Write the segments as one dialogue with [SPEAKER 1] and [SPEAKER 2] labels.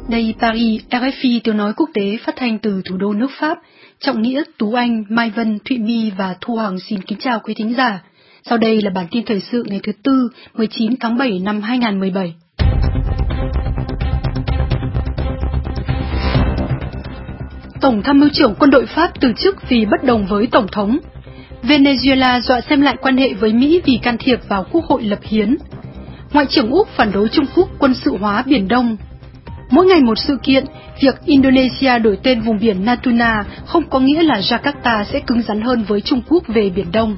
[SPEAKER 1] Đây Paris, RFI tiếng nói quốc tế phát thanh từ thủ đô nước Pháp. Trọng Nghĩa, Tú Anh, Mai Vân, Thụy My và Thu Hoàng xin kính chào quý thính giả. Sau đây là bản tin thời sự ngày thứ Tư, 19 tháng 7 năm 2017. Tổng tham mưu trưởng quân đội Pháp từ chức vì bất đồng với Tổng thống. Venezuela dọa xem lại quan hệ với Mỹ vì can thiệp vào Quốc hội lập hiến. Ngoại trưởng Úc phản đối Trung Quốc quân sự hóa Biển Đông. Mỗi ngày một sự kiện, việc Indonesia đổi tên vùng biển Natuna không có nghĩa là Jakarta sẽ cứng rắn hơn với Trung Quốc về Biển Đông.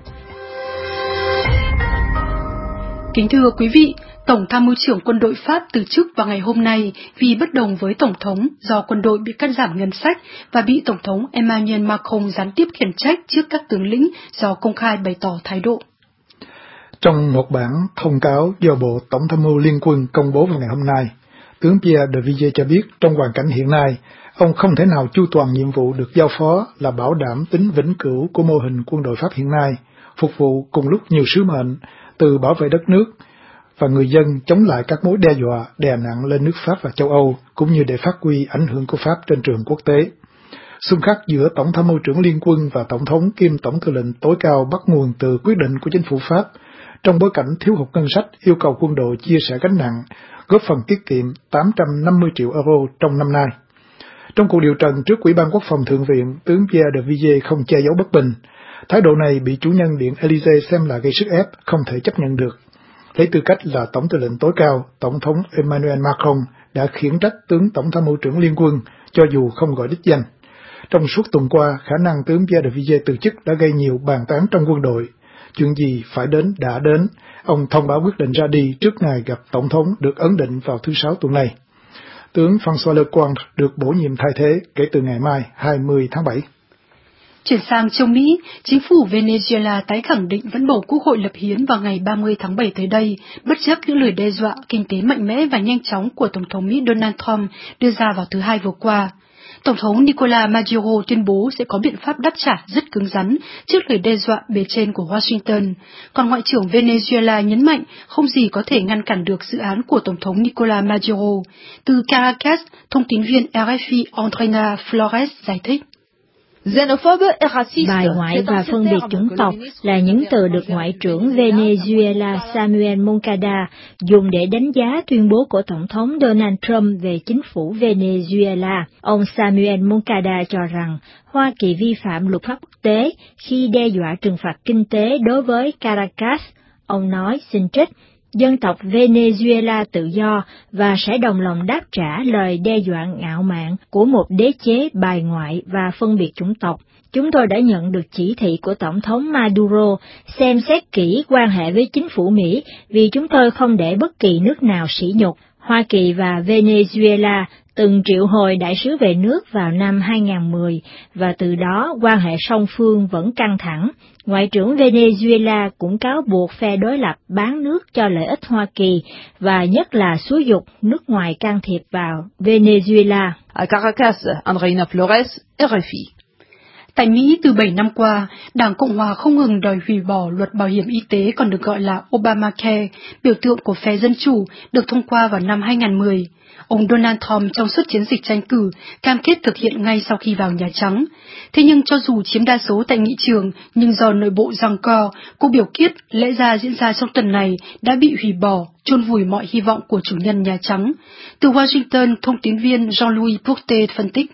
[SPEAKER 1] Kính thưa quý vị, Tổng tham mưu trưởng quân đội Pháp từ chức vào ngày hôm nay vì bất đồng với Tổng thống do quân đội bị cắt giảm ngân sách và bị Tổng thống Emmanuel Macron gián tiếp khiển trách trước các tướng lĩnh do công khai bày tỏ thái độ.
[SPEAKER 2] Trong một bản thông cáo do Bộ Tổng tham mưu Liên quân công bố vào ngày hôm nay, tướng Pierre de Villiers cho biết trong hoàn cảnh hiện nay, ông không thể nào chu toàn nhiệm vụ được giao phó là bảo đảm tính vĩnh cửu của mô hình quân đội Pháp hiện nay, phục vụ cùng lúc nhiều sứ mệnh, từ bảo vệ đất nước và người dân chống lại các mối đe dọa đè nặng lên nước Pháp và châu Âu, cũng như để phát huy ảnh hưởng của Pháp trên trường quốc tế. Xung khắc giữa Tổng tham mưu trưởng Liên quân và Tổng thống kiêm Tổng tư lệnh tối cao bắt nguồn từ quyết định của chính phủ Pháp, trong bối cảnh thiếu hụt ngân sách yêu cầu quân đội chia sẻ gánh nặng, góp phần tiết kiệm 850 triệu euro trong năm nay. Trong cuộc điều trần trước Ủy ban Quốc phòng Thượng viện, tướng Pierre de Villiers không che giấu bất bình. Thái độ này bị chủ nhân Điện Élysée xem là gây sức ép, không thể chấp nhận được. Lấy tư cách là Tổng tư lệnh tối cao, Tổng thống Emmanuel Macron đã khiển trách tướng Tổng tham mưu trưởng Liên quân, cho dù không gọi đích danh. Trong suốt tuần qua, khả năng tướng Pierre de Villiers từ chức đã gây nhiều bàn tán trong quân đội. Chuyện gì phải đến đã đến, ông thông báo quyết định ra đi trước ngày gặp Tổng thống được ấn định vào thứ Sáu tuần này. Tướng François Lecointre được bổ nhiệm thay thế kể từ ngày mai 20 tháng 7.
[SPEAKER 1] Chuyển sang châu Mỹ, chính phủ Venezuela tái khẳng định vẫn bầu quốc hội lập hiến vào ngày 30 tháng 7 tới đây, bất chấp những lời đe dọa kinh tế mạnh mẽ và nhanh chóng của Tổng thống Mỹ Donald Trump đưa ra vào thứ Hai vừa qua. Tổng thống Nicolás Maduro tuyên bố sẽ có biện pháp đáp trả rất cứng rắn trước lời đe dọa bề trên của Washington, còn Ngoại trưởng Venezuela nhấn mạnh không gì có thể ngăn cản được dự án của Tổng thống Nicolás Maduro. Từ Caracas, thông tín viên RFI Andreina Flores giải thích.
[SPEAKER 3] Bài ngoại và phân biệt chủng tộc là những từ được Ngoại trưởng Venezuela Samuel Moncada dùng để đánh giá tuyên bố của Tổng thống Donald Trump về chính phủ Venezuela. Ông Samuel Moncada cho rằng Hoa Kỳ vi phạm luật pháp quốc tế khi đe dọa trừng phạt kinh tế đối với Caracas. Ông nói, xin trích, dân tộc Venezuela tự do và sẽ đồng lòng đáp trả lời đe dọa ngạo mạn của một đế chế bài ngoại và phân biệt chủng tộc. Chúng tôi đã nhận được chỉ thị của Tổng thống Maduro xem xét kỹ quan hệ với chính phủ Mỹ vì chúng tôi không để bất kỳ nước nào sỉ nhục. Hoa Kỳ và Venezuela từng triệu hồi đại sứ về nước vào năm 2010 và từ đó quan hệ song phương vẫn căng thẳng. Ngoại trưởng Venezuela cũng cáo buộc phe đối lập bán nước cho lợi ích Hoa Kỳ và nhất là xúi giục nước ngoài can thiệp vào Venezuela.
[SPEAKER 4] À Caracas, Andreina Flores, RFI.
[SPEAKER 1] Tại Mỹ, từ 7 năm qua, Đảng Cộng hòa không ngừng đòi hủy bỏ luật bảo hiểm y tế còn được gọi là Obamacare, biểu tượng của phe Dân Chủ, được thông qua vào năm 2010. Ông Donald Trump trong suốt chiến dịch tranh cử cam kết thực hiện ngay sau khi vào Nhà Trắng. Thế nhưng cho dù chiếm đa số tại nghị trường, nhưng do nội bộ giằng co, cuộc biểu quyết lẽ ra diễn ra trong tuần này đã bị hủy bỏ, chôn vùi mọi hy vọng của chủ nhân Nhà Trắng. Từ Washington, thông tín viên Jean-Louis Bourtet phân tích.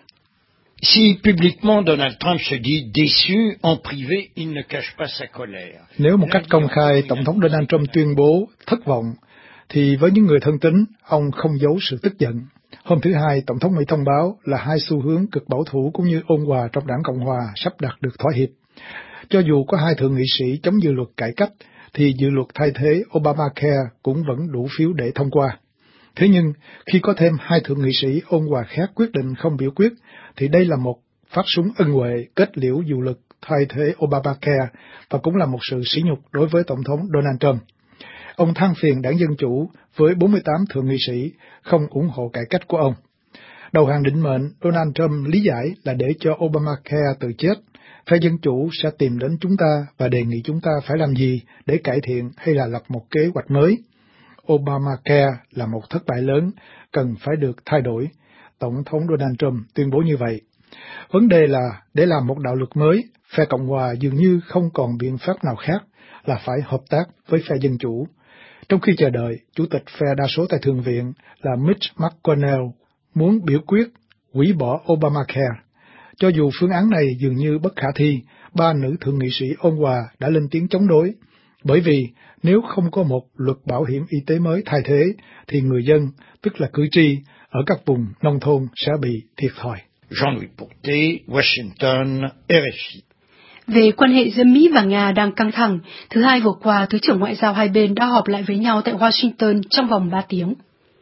[SPEAKER 5] Si publiquement Donald Trump se dit déçu, en privé il ne cache pas sa colère.
[SPEAKER 2] Nếu một cách công khai Tổng thống Donald Trump tuyên bố thất vọng, thì với những người thân tín, ông không giấu sự tức giận. Hôm thứ Hai, Tổng thống Mỹ thông báo là hai xu hướng cực bảo thủ cũng như ôn hòa trong Đảng Cộng hòa sắp đạt được thỏa hiệp. Cho dù có hai thượng nghị sĩ chống dự luật cải cách, thì dự luật thay thế Obamacare cũng vẫn đủ phiếu để thông qua. Thế nhưng, khi có thêm hai thượng nghị sĩ ôn hòa khác quyết định không biểu quyết, thì đây là một phát súng ân huệ kết liễu dự luật thay thế Obamacare và cũng là một sự sỉ nhục đối với Tổng thống Donald Trump. Ông than phiền Đảng Dân Chủ với 48 thượng nghị sĩ không ủng hộ cải cách của ông. Đầu hàng định mệnh, Donald Trump lý giải là để cho Obamacare tự chết, phe Dân Chủ sẽ tìm đến chúng ta và đề nghị chúng ta phải làm gì để cải thiện hay là lập một kế hoạch mới. Obamacare là một thất bại lớn, cần phải được thay đổi. Tổng thống Donald Trump tuyên bố như vậy. Vấn đề là, để làm một đạo luật mới, phe Cộng hòa dường như không còn biện pháp nào khác là phải hợp tác với phe Dân Chủ. Trong khi chờ đợi, Chủ tịch phe đa số tại Thượng viện là Mitch McConnell muốn biểu quyết hủy bỏ Obamacare. Cho dù phương án này dường như bất khả thi, ba nữ thượng nghị sĩ ôn hòa đã lên tiếng chống đối. Bởi vì nếu không có một luật bảo hiểm y tế mới thay thế, thì người dân, tức là cử tri, ở các vùng nông thôn sẽ bị thiệt thòi.
[SPEAKER 5] Jean-Louis Porté, Washington, RFI.
[SPEAKER 1] Về quan hệ giữa Mỹ và Nga đang căng thẳng, thứ Hai vừa qua, Thứ trưởng Ngoại giao hai bên đã họp lại với nhau tại Washington trong vòng 3 tiếng.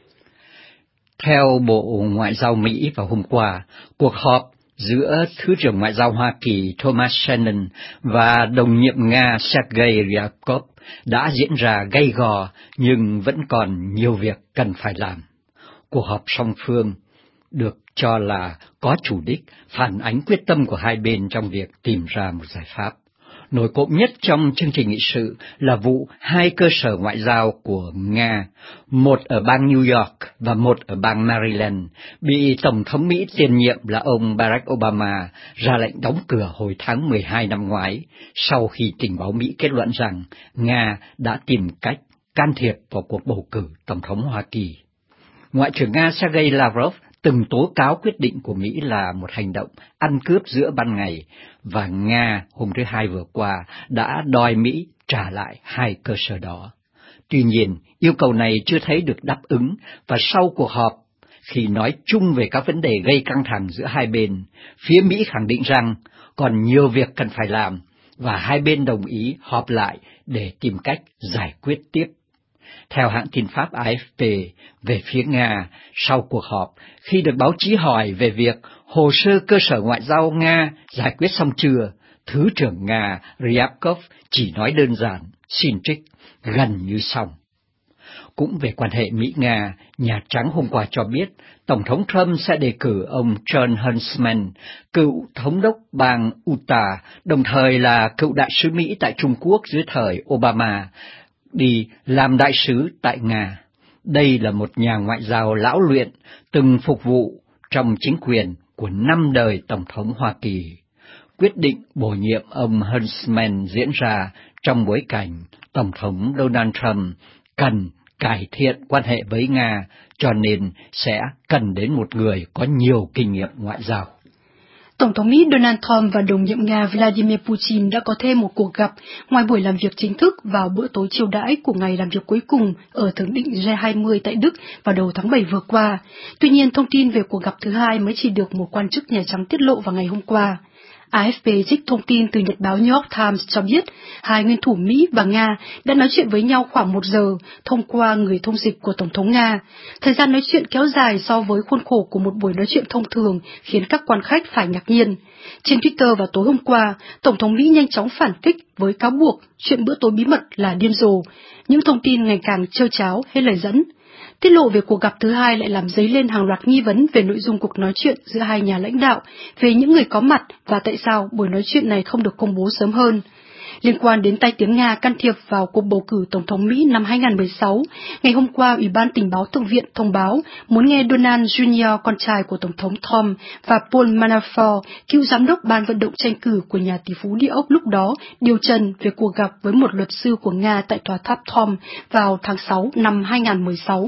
[SPEAKER 6] Theo Bộ Ngoại giao Mỹ vào hôm qua, cuộc họp giữa Thứ trưởng Ngoại giao Hoa Kỳ Thomas Shannon và đồng nhiệm Nga Sergei Ryabkov đã diễn ra gay gò nhưng vẫn còn nhiều việc cần phải làm. Cuộc họp song phương được cho là có chủ đích phản ánh quyết tâm của hai bên trong việc tìm ra một giải pháp. Nổi cộm nhất trong chương trình nghị sự là vụ hai cơ sở ngoại giao của Nga, một ở bang New York và một ở bang Maryland, bị Tổng thống Mỹ tiền nhiệm là ông Barack Obama ra lệnh đóng cửa hồi tháng 12 năm ngoái, sau khi tình báo Mỹ kết luận rằng Nga đã tìm cách can thiệp vào cuộc bầu cử Tổng thống Hoa Kỳ. Ngoại trưởng Nga Sergei Lavrov từng tố cáo quyết định của Mỹ là một hành động ăn cướp giữa ban ngày, và Nga hôm thứ Hai vừa qua đã đòi Mỹ trả lại hai cơ sở đó. Tuy nhiên, yêu cầu này chưa thấy được đáp ứng, và sau cuộc họp, khi nói chung về các vấn đề gây căng thẳng giữa hai bên, phía Mỹ khẳng định rằng còn nhiều việc cần phải làm, và hai bên đồng ý họp lại để tìm cách giải quyết tiếp. Theo hãng tin Pháp AFP, về phía Nga, sau cuộc họp, khi được báo chí hỏi về việc hồ sơ cơ sở ngoại giao Nga giải quyết xong chưa, Thứ trưởng Nga Ryabkov chỉ nói đơn giản, xin trích, gần như xong. Cũng về quan hệ Mỹ-Nga, Nhà Trắng hôm qua cho biết Tổng thống Trump sẽ đề cử ông Jon Huntsman, cựu thống đốc bang Utah, đồng thời là cựu đại sứ Mỹ tại Trung Quốc dưới thời Obama, đi làm đại sứ tại Nga. Đây là một nhà ngoại giao lão luyện, từng phục vụ trong chính quyền của 5 đời Tổng thống Hoa Kỳ. Quyết định bổ nhiệm ông Huntsman diễn ra trong bối cảnh Tổng thống Donald Trump cần cải thiện quan hệ với Nga, cho nên sẽ cần đến một người có nhiều kinh nghiệm ngoại giao.
[SPEAKER 1] Tổng thống Mỹ Donald Trump và đồng nhiệm Nga Vladimir Putin đã có thêm một cuộc gặp ngoài buổi làm việc chính thức vào bữa tối chiêu đãi của ngày làm việc cuối cùng ở thượng đỉnh G20 tại Đức vào đầu tháng 7 vừa qua. Tuy nhiên, thông tin về cuộc gặp thứ hai mới chỉ được một quan chức Nhà Trắng tiết lộ vào ngày hôm qua. AFP trích thông tin từ Nhật báo New York Times cho biết hai nguyên thủ Mỹ và Nga đã nói chuyện với nhau khoảng 1 giờ thông qua người thông dịch của Tổng thống Nga. Thời gian nói chuyện kéo dài so với khuôn khổ của một buổi nói chuyện thông thường khiến các quan khách phải ngạc nhiên. Trên Twitter vào tối hôm qua, Tổng thống Mỹ nhanh chóng phản kích với cáo buộc chuyện bữa tối bí mật là điên rồ, những thông tin ngày càng trơ tráo hết lời dẫn. Tiết lộ về cuộc gặp thứ hai lại làm dấy lên hàng loạt nghi vấn về nội dung cuộc nói chuyện giữa hai nhà lãnh đạo, về những người có mặt và tại sao buổi nói chuyện này không được công bố sớm hơn. Liên quan đến tai tiếng Nga can thiệp vào cuộc bầu cử Tổng thống Mỹ năm 2016, ngày hôm qua Ủy ban Tình báo Thượng viện thông báo muốn nghe Donald Jr., con trai của Tổng thống Trump, và Paul Manafort, cựu giám đốc ban vận động tranh cử của nhà tỷ phú địa ốc lúc đó, điều trần về cuộc gặp với một luật sư của Nga tại tòa tháp Trump vào tháng 6 năm 2016.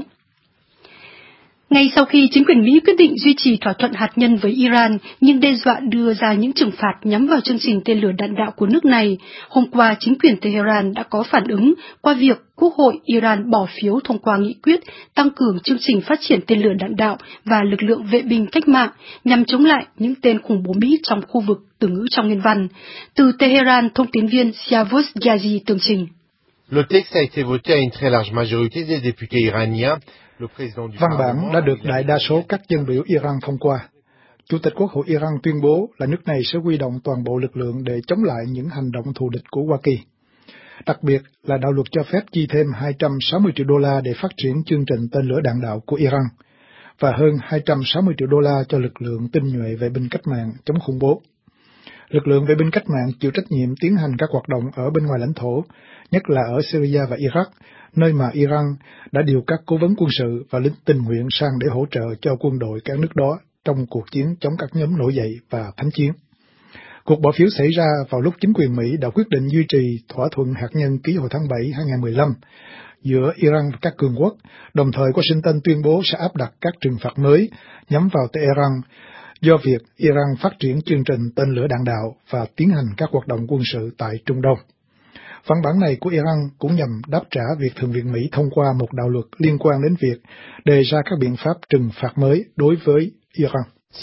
[SPEAKER 1] Ngay sau khi chính quyền Mỹ quyết định duy trì thỏa thuận hạt nhân với Iran nhưng đe dọa đưa ra những trừng phạt nhắm vào chương trình tên lửa đạn đạo của nước này, hôm qua chính quyền Tehran đã có phản ứng qua việc Quốc hội Iran bỏ phiếu thông qua nghị quyết tăng cường chương trình phát triển tên lửa đạn đạo và lực lượng vệ binh cách mạng nhằm chống lại những tên khủng bố Mỹ trong khu vực, từ ngữ trong nguyên văn. Từ Tehran, thông tín viên Siavos Ghazi tường trình.
[SPEAKER 7] Le texte a été voté à une très large majorité des députés iraniens.
[SPEAKER 2] Văn bản đã được đại đa số các dân biểu Iran thông qua. Chủ tịch Quốc hội Iran tuyên bố là nước này sẽ huy động toàn bộ lực lượng để chống lại những hành động thù địch của Hoa Kỳ. Đặc biệt là đạo luật cho phép chi thêm 260 triệu đô la để phát triển chương trình tên lửa đạn đạo của Iran, và hơn 260 triệu đô la cho lực lượng tinh nhuệ vệ binh cách mạng chống khủng bố. Lực lượng vệ binh cách mạng chịu trách nhiệm tiến hành các hoạt động ở bên ngoài lãnh thổ, nhất là ở Syria và Iraq, nơi mà Iran đã điều các cố vấn quân sự và lính tình nguyện sang để hỗ trợ cho quân đội các nước đó trong cuộc chiến chống các nhóm nổi dậy và thánh chiến. Cuộc bỏ phiếu xảy ra vào lúc chính quyền Mỹ đã quyết định duy trì thỏa thuận hạt nhân ký hồi tháng 7 2015 giữa Iran và các cường quốc, đồng thời Washington tuyên bố sẽ áp đặt các trừng phạt mới nhắm vào Tehran do việc Iran phát triển chương trình tên lửa đạn đạo và tiến hành các hoạt động quân sự tại Trung Đông. Văn bản này của Iran cũng nhằm đáp trả việc Thượng viện Mỹ thông qua một đạo luật liên quan đến việc đề ra các biện pháp trừng phạt mới đối với Iran.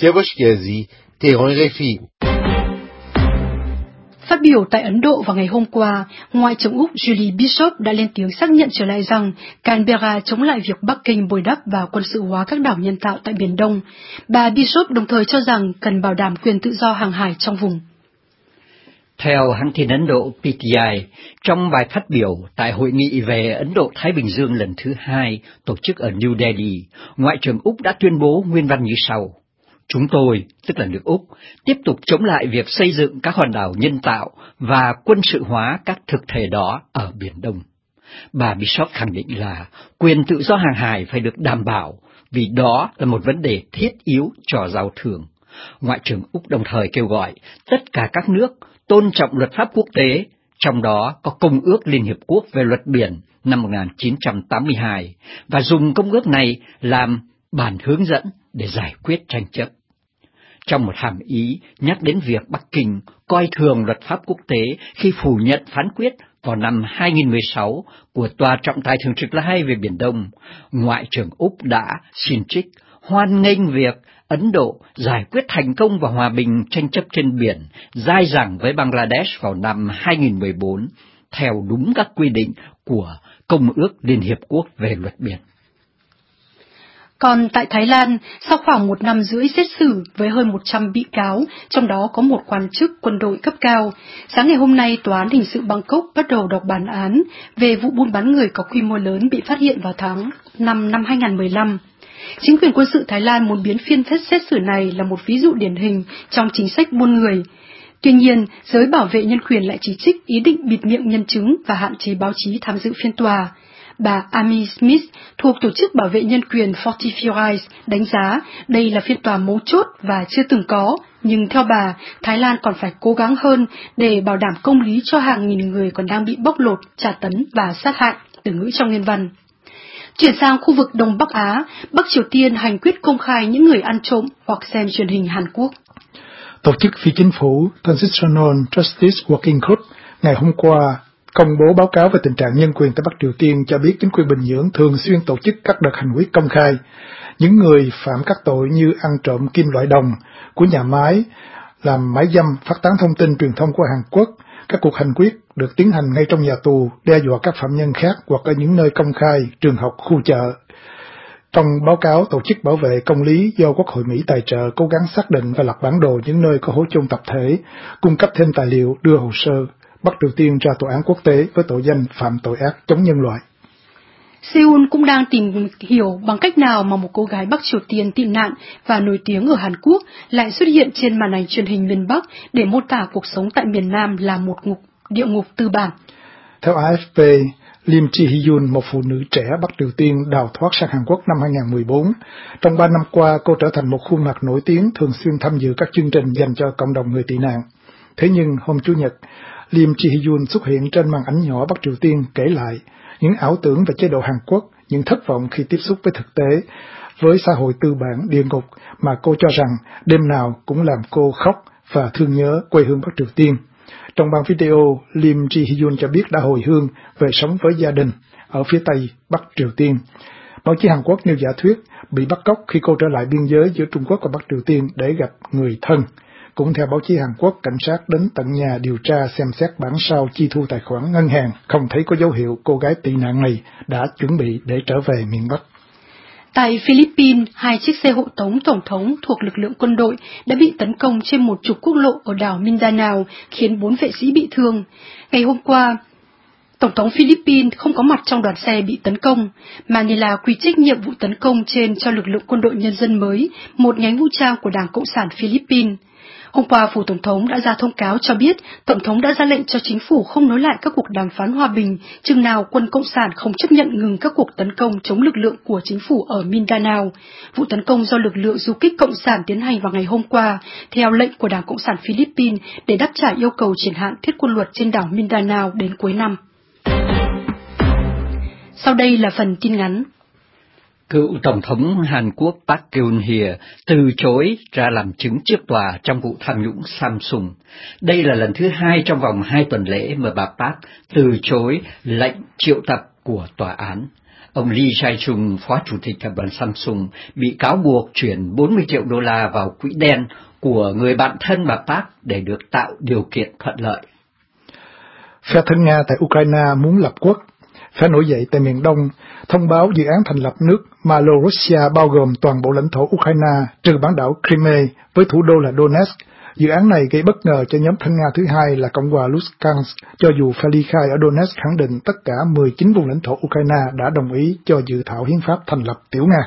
[SPEAKER 1] Phát biểu tại Ấn Độ vào ngày hôm qua, Ngoại trưởng Úc Julie Bishop đã lên tiếng xác nhận trở lại rằng Canberra chống lại việc Bắc Kinh bồi đắp và quân sự hóa các đảo nhân tạo tại Biển Đông. Bà Bishop đồng thời cho rằng cần bảo đảm quyền tự do hàng hải trong vùng.
[SPEAKER 6] Theo hãng tin Ấn Độ PTI, trong bài phát biểu tại Hội nghị về Ấn Độ-Thái Bình Dương lần thứ 2 tổ chức ở New Delhi, Ngoại trưởng Úc đã tuyên bố nguyên văn như sau. Chúng tôi, tức là nước Úc, tiếp tục chống lại việc xây dựng các hòn đảo nhân tạo và quân sự hóa các thực thể đó ở Biển Đông. Bà Bishop khẳng định là quyền tự do hàng hải phải được đảm bảo vì đó là một vấn đề thiết yếu cho giao thương. Ngoại trưởng Úc đồng thời kêu gọi tất cả các nước tôn trọng luật pháp quốc tế, trong đó có Công ước Liên Hiệp Quốc về luật biển năm 1982, và dùng công ước này làm bản hướng dẫn để giải quyết tranh chấp. Trong một hàm ý nhắc đến việc Bắc Kinh coi thường luật pháp quốc tế khi phủ nhận phán quyết vào năm 2016 của Tòa trọng tài thường trực La Hay về Biển Đông, Ngoại trưởng Úc đã xin trích hoan nghênh việc Ấn Độ giải quyết thành công và hòa bình tranh chấp trên biển dai dẳng với Bangladesh vào năm 2014, theo đúng các quy định của Công ước Liên Hiệp Quốc về luật biển.
[SPEAKER 1] Còn tại Thái Lan, sau khoảng 1 năm rưỡi xét xử với hơn 100 bị cáo, trong đó có một quan chức quân đội cấp cao, sáng ngày hôm nay Tòa án Hình sự Bangkok bắt đầu đọc bản án về vụ buôn bán người có quy mô lớn bị phát hiện vào tháng 5 năm 2015. Chính quyền quân sự Thái Lan muốn biến phiên xét xử này là một ví dụ điển hình trong chính sách buôn người. Tuy nhiên, giới bảo vệ nhân quyền lại chỉ trích ý định bịt miệng nhân chứng và hạn chế báo chí tham dự phiên tòa. Bà Amy Smith thuộc tổ chức bảo vệ nhân quyền Fortify Rights đánh giá đây là phiên tòa mấu chốt và chưa từng có, nhưng theo bà, Thái Lan còn phải cố gắng hơn để bảo đảm công lý cho hàng nghìn người còn đang bị bóc lột, tra tấn và sát hại, từ ngữ trong nguyên văn. Chuyển sang khu vực Đông Bắc Á, Bắc Triều Tiên hành quyết công khai những người ăn trộm hoặc xem truyền hình Hàn Quốc.
[SPEAKER 2] Tổ chức phi chính phủ Transitional Justice Working Group ngày hôm qua công bố báo cáo về tình trạng nhân quyền tại Bắc Triều Tiên, cho biết chính quyền Bình Nhưỡng thường xuyên tổ chức các đợt hành quyết công khai. Những người phạm các tội như ăn trộm kim loại đồng của nhà máy, làm mãi dâm, phát tán thông tin truyền thông của Hàn Quốc. Các cuộc hành quyết được tiến hành ngay trong nhà tù, đe dọa các phạm nhân khác hoặc ở những nơi công khai, trường học, khu chợ. Trong báo cáo, Tổ chức Bảo vệ Công lý do Quốc hội Mỹ tài trợ cố gắng xác định và lập bản đồ những nơi có hố chôn tập thể, cung cấp thêm tài liệu, đưa hồ sơ Bắc Triều Tiên ra tòa án quốc tế với tội danh phạm tội ác chống nhân loại.
[SPEAKER 1] Seoul cũng đang tìm hiểu bằng cách nào mà một cô gái Bắc Triều Tiên tị nạn và nổi tiếng ở Hàn Quốc lại xuất hiện trên màn ảnh truyền hình miền Bắc để mô tả cuộc sống tại miền Nam là một địa ngục tư bản.
[SPEAKER 2] Theo AFP, Lim Ji-hyun, một phụ nữ trẻ Bắc Triều Tiên đào thoát sang Hàn Quốc năm 2014. Trong 3 năm qua, cô trở thành một khuôn mặt nổi tiếng thường xuyên tham dự các chương trình dành cho cộng đồng người tị nạn. Thế nhưng, hôm Chủ nhật, Lim Ji-hyun xuất hiện trên màn ảnh nhỏ Bắc Triều Tiên kể lại những ảo tưởng về chế độ Hàn Quốc, những thất vọng khi tiếp xúc với thực tế, với xã hội tư bản địa ngục mà cô cho rằng đêm nào cũng làm cô khóc và thương nhớ quê hương Bắc Triều Tiên. Trong bản video, Lim Ji-hyun cho biết đã hồi hương về sống với gia đình ở phía Tây Bắc Triều Tiên. Báo chí Hàn Quốc nêu giả thuyết bị bắt cóc khi cô trở lại biên giới giữa Trung Quốc và Bắc Triều Tiên để gặp người thân. Cũng theo báo chí Hàn Quốc, cảnh sát đến tận nhà điều tra xem xét bản sao chi thu tài khoản ngân hàng, không thấy có dấu hiệu cô gái tị nạn này đã chuẩn bị để trở về miền Bắc.
[SPEAKER 1] Tại Philippines, 2 chiếc xe hộ tống tổng thống thuộc lực lượng quân đội đã bị tấn công trên một trục quốc lộ ở đảo Mindanao, khiến 4 vệ sĩ bị thương. Ngày hôm qua, Tổng thống Philippines không có mặt trong đoàn xe bị tấn công. Manila quy trách nhiệm vụ tấn công trên cho lực lượng quân đội nhân dân mới, một nhánh vũ trang của Đảng Cộng sản Philippines. Hôm qua, Phủ Tổng thống đã ra thông cáo cho biết Tổng thống đã ra lệnh cho chính phủ không nối lại các cuộc đàm phán hòa bình chừng nào quân Cộng sản không chấp nhận ngừng các cuộc tấn công chống lực lượng của chính phủ ở Mindanao. Vụ tấn công do lực lượng du kích Cộng sản tiến hành vào ngày hôm qua, theo lệnh của Đảng Cộng sản Philippines để đáp trả yêu cầu triển hạn thiết quân luật trên đảo Mindanao đến cuối năm. Sau đây là phần tin ngắn.
[SPEAKER 6] Cựu Tổng thống Hàn Quốc Park Geun-hye từ chối ra làm chứng trước tòa trong vụ tham nhũng Samsung. Đây là lần thứ hai trong vòng 2 tuần lễ mà bà Park từ chối lệnh triệu tập của tòa án. Ông Lee Jae-chung, phó chủ tịch tập đoàn Samsung, bị cáo buộc chuyển 40 triệu đô la vào quỹ đen của người bạn thân bà Park để được tạo điều kiện thuận lợi.
[SPEAKER 2] Phe thân Nga tại Ukraine muốn lập quốc. Phe nổi dậy tại miền Đông thông báo dự án thành lập nước Malorussia bao gồm toàn bộ lãnh thổ Ukraine trừ bán đảo Crimea với thủ đô là Donetsk. Dự án này gây bất ngờ cho nhóm thân Nga thứ hai là Cộng hòa Lugansk, cho dù phe ly khai ở Donetsk khẳng định tất cả 19 vùng lãnh thổ Ukraine đã đồng ý cho dự thảo hiến pháp thành lập tiểu Nga.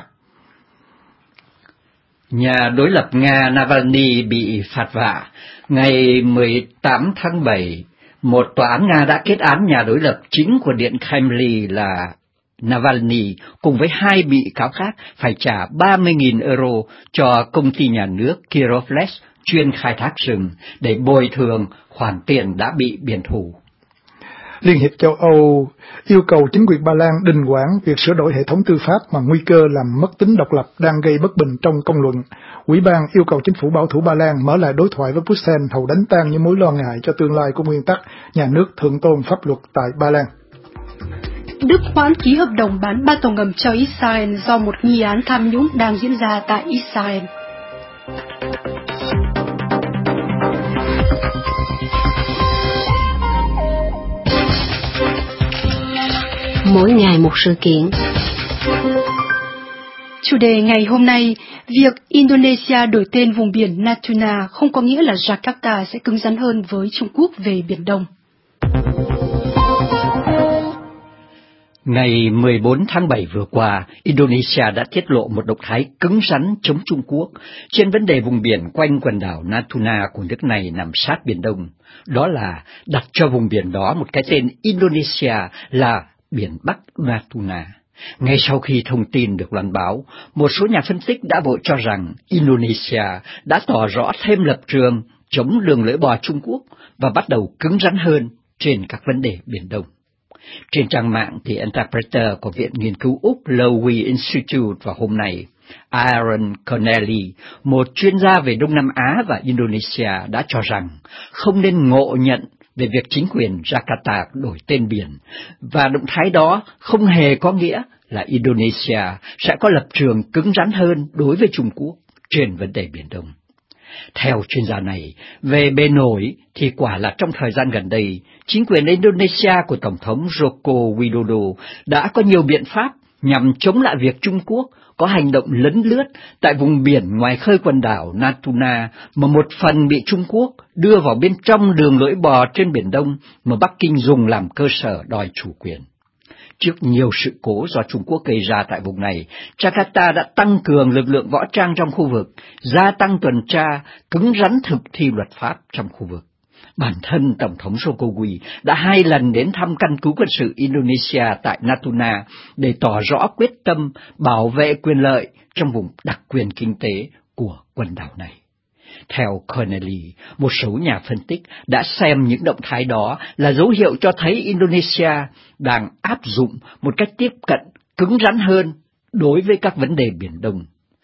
[SPEAKER 6] Nhà đối lập Nga Navalny bị phạt vạ. Ngày 18 tháng 7, một tòa án Nga đã kết án nhà đối lập chính của Điện Kremlin là Navalny cùng với 2 bị cáo khác phải trả 30.000 euro cho công ty nhà nước Kirovles chuyên khai thác rừng để bồi thường khoản tiền đã bị biển thủ.
[SPEAKER 2] Liên hiệp châu Âu yêu cầu chính quyền Ba Lan đình hoãn việc sửa đổi hệ thống tư pháp mà nguy cơ làm mất tính độc lập đang gây bất bình trong công luận. Ủy ban yêu cầu chính phủ bảo thủ Ba Lan mở lại đối thoại với Bruxelles hầu đánh tan những mối lo ngại cho tương lai của nguyên tắc nhà nước thượng tôn pháp luật tại Ba Lan.
[SPEAKER 1] Đức hoãn ký hợp đồng bán 3 tàu ngầm cho Israel do một nghi án tham nhũng đang diễn ra tại Israel.
[SPEAKER 8] Mỗi ngày một sự kiện.
[SPEAKER 1] Chủ đề ngày hôm nay, việc Indonesia đổi tên vùng biển Natuna không có nghĩa là Jakarta sẽ cứng rắn hơn với Trung Quốc về Biển Đông.
[SPEAKER 6] Ngày 14 tháng 7 vừa qua, Indonesia đã tiết lộ một động thái cứng rắn chống Trung Quốc trên vấn đề vùng biển quanh quần đảo Natuna của nước này nằm sát Biển Đông. Đó là đặt cho vùng biển đó một cái tên Indonesia là Biển Bắc Natuna. Ngay sau khi thông tin được loan báo, một số nhà phân tích đã vội cho rằng Indonesia đã tỏ rõ thêm lập trường chống đường lưỡi bò Trung Quốc và bắt đầu cứng rắn hơn trên các vấn đề Biển Đông. Trên trang mạng thì Interpreter của Viện Nghiên cứu Úc Lowy Institute vào hôm nay, Aaron Connelly, một chuyên gia về Đông Nam Á và Indonesia đã cho rằng không nên ngộ nhận về việc chính quyền Jakarta đổi tên biển, và động thái đó không hề có nghĩa là Indonesia sẽ có lập trường cứng rắn hơn đối với Trung Quốc trên vấn đề Biển Đông. Theo chuyên gia này, về bề nổi thì quả là trong thời gian gần đây, chính quyền Indonesia của Tổng thống Joko Widodo đã có nhiều biện pháp nhằm chống lại việc Trung Quốc có hành động lấn lướt tại vùng biển ngoài khơi quần đảo Natuna mà một phần bị Trung Quốc đưa vào bên trong đường lưỡi bò trên Biển Đông mà Bắc Kinh dùng làm cơ sở đòi chủ quyền. Trước nhiều sự cố do Trung Quốc gây ra tại vùng này, Jakarta đã tăng cường lực lượng võ trang trong khu vực, gia tăng tuần tra, cứng rắn thực thi luật pháp trong khu vực. Bản thân Tổng thống Jokowi đã 2 lần đến thăm căn cứ quân sự Indonesia tại Natuna để tỏ rõ quyết tâm bảo vệ quyền lợi trong vùng đặc quyền kinh tế của quần đảo này. Theo Connelly, một số nhà phân tích đã xem những động thái đó là dấu hiệu cho thấy Indonesia đang áp dụng một cách tiếp cận cứng rắn hơn đối với các vấn đề Biển Đông.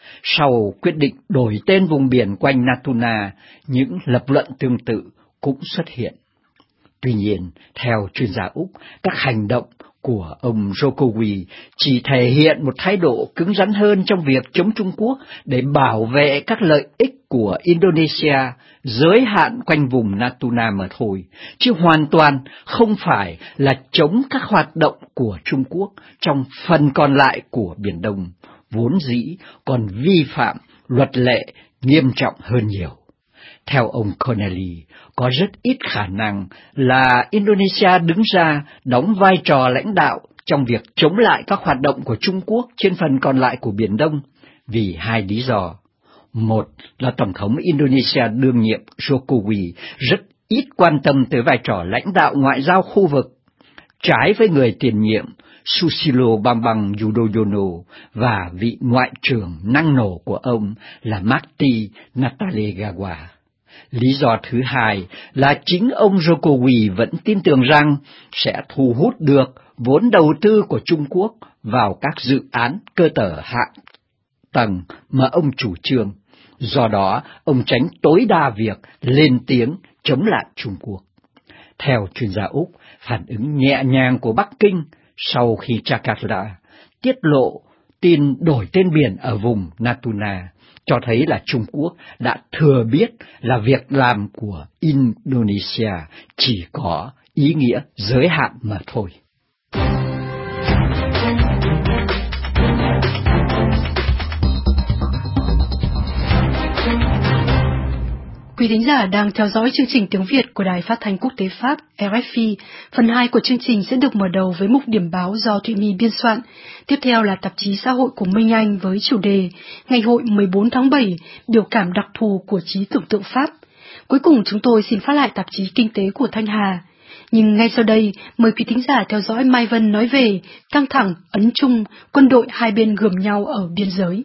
[SPEAKER 6] Sau quyết định đổi tên vùng biển quanh Natuna, những lập luận tương tự cũng xuất hiện. Tuy nhiên, theo chuyên gia Úc, các hành động của ông Jokowi chỉ thể hiện một thái độ cứng rắn hơn trong việc chống Trung Quốc để bảo vệ các lợi ích của Indonesia giới hạn quanh vùng Natuna mà thôi, chứ hoàn toàn không phải là chống các hoạt động của Trung Quốc trong phần còn lại của Biển Đông, vốn dĩ còn vi phạm luật lệ nghiêm trọng hơn nhiều. Theo ông Connelly, có rất ít khả năng là Indonesia đứng ra đóng vai trò lãnh đạo trong việc chống lại các hoạt động của Trung Quốc trên phần còn lại của Biển Đông, vì hai lý do. Một là Tổng thống Indonesia đương nhiệm Jokowi rất ít quan tâm tới vai trò lãnh đạo ngoại giao khu vực, trái với người tiền nhiệm Susilo Bambang Yudhoyono và vị ngoại trưởng năng nổ của ông là Marty Natalegawa. Lý do thứ hai là chính ông Jokowi vẫn tin tưởng rằng sẽ thu hút được vốn đầu tư của Trung Quốc vào các dự án cơ sở hạ tầng mà ông chủ trương. Do đó, ông tránh tối đa việc lên tiếng chống lại Trung Quốc. Theo chuyên gia Úc, phản ứng nhẹ nhàng của Bắc Kinh sau khi Jakarta tiết lộ tin đổi tên biển ở vùng Natuna cho thấy là Trung Quốc đã thừa biết là việc làm của Indonesia chỉ có ý nghĩa giới hạn mà thôi.
[SPEAKER 1] Quý thính giả đang theo dõi chương trình tiếng Việt của Đài Phát thanh Quốc tế Pháp RFI. Phần 2 của chương trình sẽ được mở đầu với mục điểm báo do Thụy My biên soạn. Tiếp theo là tạp chí xã hội của Minh Anh với chủ đề Ngày hội 14 tháng 7, biểu cảm đặc thù của trí tưởng tượng Pháp. Cuối cùng chúng tôi xin phát lại tạp chí kinh tế của Thanh Hà. Nhưng ngay sau đây, mời quý thính giả theo dõi Mai Vân nói về căng thẳng Ấn Trung, quân đội hai bên gườm nhau ở biên giới.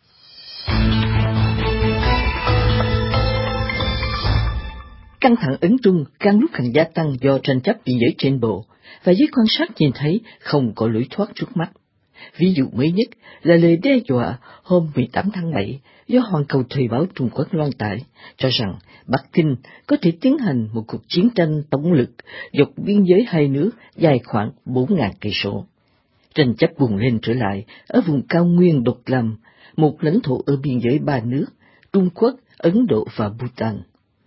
[SPEAKER 9] Căng thẳng Ấn Trung càng lúc càng gia tăng do tranh chấp biên giới trên bộ, và giới quan sát nhìn thấy không có lối thoát trước mắt. Ví dụ mới nhất là lời đe dọa hôm 18 tháng 7 do Hoàn Cầu Thời báo Trung Quốc loan tải, cho rằng Bắc Kinh có thể tiến hành một cuộc chiến tranh tổng lực dọc biên giới hai nước dài khoảng 4.000 cây số. Tranh chấp bùng lên trở lại ở vùng cao nguyên Độc Lam, một lãnh thổ ở biên giới ba nước Trung Quốc, Ấn Độ và Bhutan.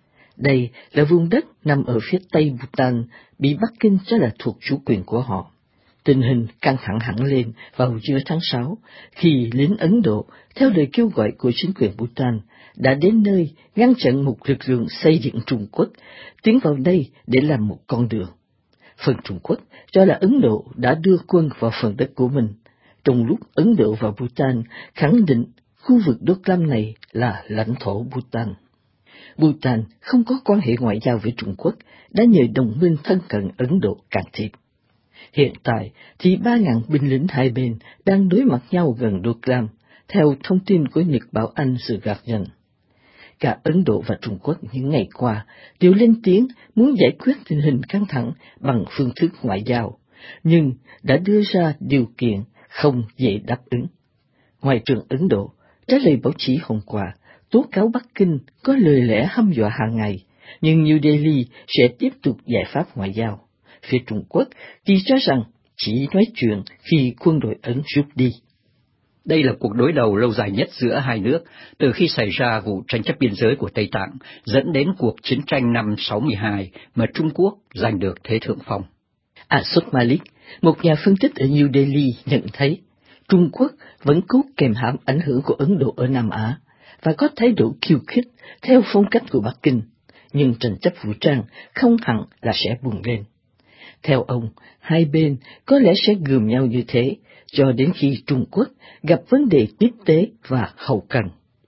[SPEAKER 9] Đây là vùng đất nằm ở phía tây Bhutan, bị Bắc Kinh cho là thuộc chủ quyền của họ. Tình hình căng thẳng hẳn lên vào giữa tháng 6, khi lính Ấn Độ, theo lời kêu gọi của chính quyền Bhutan, đã đến nơi ngăn chặn một lực lượng xây dựng Trung Quốc tiến vào đây để làm một con đường. Phần Trung Quốc cho là Ấn Độ đã đưa quân vào phần đất của mình, trong lúc Ấn Độ và Bhutan khẳng định khu vực Đốc Lam này là lãnh thổ Bhutan. Bhutan không có quan hệ ngoại giao với Trung Quốc, đã nhờ đồng minh thân cận Ấn Độ can thiệp. Hiện tại thì 3.000 binh lính hai bên đang đối mặt nhau gần Đốc Lam, theo thông tin của Nhật báo Anh The Guardian. Cả Ấn Độ và Trung Quốc những ngày qua đều lên tiếng muốn giải quyết tình hình căng thẳng bằng phương thức ngoại giao, nhưng đã đưa ra điều kiện không dễ đáp ứng. Ngoại trưởng Ấn Độ trả lời báo chí hôm qua tố cáo Bắc Kinh có lời lẽ hăm dọa hàng ngày, nhưng New Delhi sẽ tiếp tục giải pháp ngoại giao. Phía Trung Quốc thì cho rằng chỉ nói chuyện khi quân đội Ấn rút đi.
[SPEAKER 6] Đây là cuộc đối đầu lâu dài nhất giữa hai nước từ khi xảy ra vụ tranh chấp biên giới của Tây Tạng, dẫn đến cuộc chiến tranh năm 62 mà Trung Quốc giành được thế thượng phong.
[SPEAKER 9] Asad Malik, một nhà phân tích ở New Delhi, nhận thấy Trung Quốc vẫn cố kềm hãm ảnh hưởng của Ấn Độ ở Nam Á và có thái độ khiêu khích theo phong cách của Bắc Kinh, nhưng tranh chấp vũ trang không hẳn là sẽ bùng lên. Theo ông, hai bên có lẽ sẽ gườm nhau như thế cho đến khi Trung Quốc gặp vấn đề tiếp tế và hậu cần.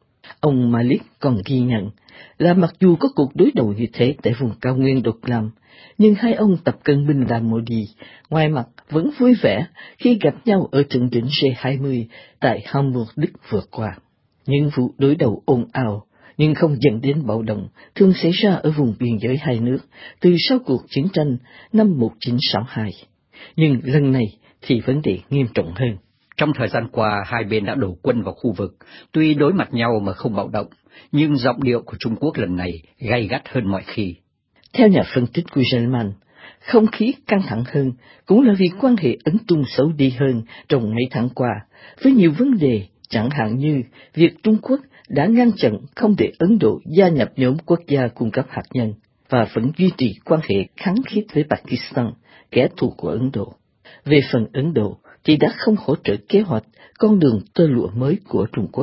[SPEAKER 9] Ông Malik còn ghi nhận là mặc dù có cuộc đối đầu như thế tại vùng cao nguyên Độc Lam, nhưng hai ông Tập Cận Bình và Modi ngoài mặt vẫn vui vẻ khi gặp nhau ở thượng đỉnh G20 tại Hamburg, Đức vừa qua. Những vụ đối đầu ồn ào nhưng không dẫn đến bạo động thường xảy ra ở vùng biên giới hai nước từ sau cuộc chiến tranh năm 1962. Nhưng lần này thì vấn đề nghiêm trọng hơn.
[SPEAKER 6] Trong thời gian qua, hai bên đã đổ quân vào khu vực, tuy đối mặt nhau mà không bạo động, nhưng giọng điệu của Trung Quốc lần này gay gắt hơn mọi khi.
[SPEAKER 9] Theo nhà phân tích của Gelman, không khí căng thẳng hơn cũng là vì quan hệ Ấn Trung xấu đi hơn trong mấy tháng qua, với nhiều vấn đề chẳng hạn như việc Trung Quốc đã ngăn chặn không để Ấn Độ gia nhập nhóm quốc gia cung cấp hạt nhân và vẫn duy trì quan hệ khăng khít với Pakistan, kẻ thù của Ấn Độ. Về phần Ấn Độ thì đã không hỗ trợ kế hoạch con đường tơ lụa mới của Trung Quốc,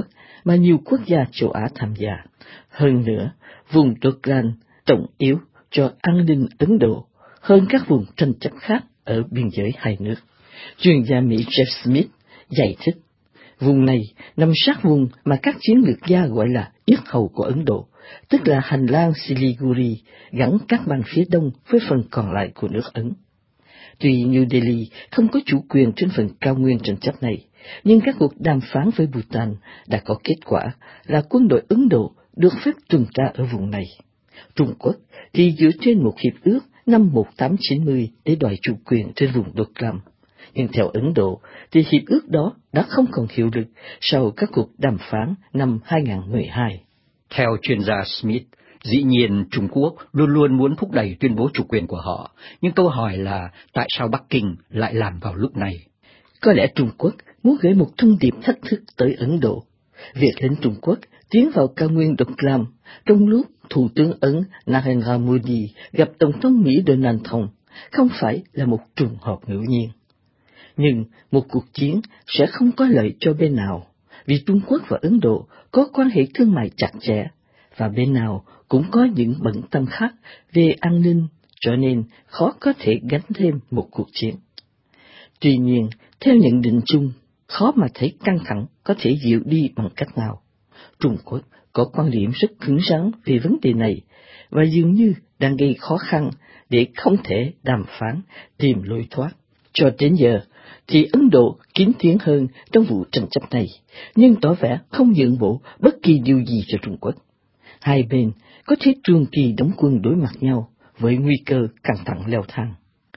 [SPEAKER 9] mà nhiều quốc gia châu Á tham gia. Hơn nữa, vùng Doklam trọng yếu cho an ninh Ấn Độ hơn các vùng tranh chấp khác ở biên giới hai nước. Chuyên gia Mỹ Jeff Smith giải thích, vùng này nằm sát vùng mà các chiến lược gia gọi là yết hầu của Ấn Độ, tức là hành lang Siliguri gắn các bang phía đông với phần còn lại của nước Ấn. Tuy New Delhi không có chủ quyền trên phần cao nguyên tranh chấp này, nhưng các cuộc đàm phán với Bhutan đã có kết quả là quân đội Ấn Độ được phép tuần tra ở vùng này. Trung Quốc thì dựa trên một hiệp ước năm 1890 để đòi chủ quyền trên vùng Doklam. Nhưng theo Ấn Độ thì hiệp ước đó đã không còn hiệu lực sau các cuộc đàm phán năm 2012.
[SPEAKER 6] Theo chuyên gia Smith, dĩ nhiên Trung Quốc luôn luôn muốn thúc đẩy tuyên bố chủ quyền của họ, nhưng câu hỏi là tại sao Bắc Kinh lại làm vào lúc này?
[SPEAKER 9] Có lẽ Trung Quốc muốn gửi một thông điệp thách thức tới Ấn Độ. Việc lính Trung Quốc tiến vào cao nguyên Doklam trong lúc Thủ tướng Ấn Narendra Modi gặp Tổng thống Mỹ Donald Trump không phải là một trùng hợp ngẫu nhiên. Nhưng một cuộc chiến sẽ không có lợi cho bên nào, vì Trung Quốc và Ấn Độ có quan hệ thương mại chặt chẽ, và bên nào cũng có những bận tâm khác về an ninh, cho nên khó có thể gánh thêm một cuộc chiến. Tuy nhiên, theo nhận định chung, khó mà thấy căng thẳng có thể dịu đi bằng cách nào. Trung Quốc có quan điểm rất cứng rắn về vấn đề này, và dường như đang gây khó khăn để không thể đàm phán, tìm lối thoát. Cho đến giờ, thì Ấn Độ kín tiếng hơn trong vụ tranh chấp này, nhưng tỏ vẻ không nhượng bộ bất kỳ điều gì cho Trung Quốc. Hai bên có thể trường kỳ đóng quân đối mặt nhau với nguy cơ căng thẳng leo thang.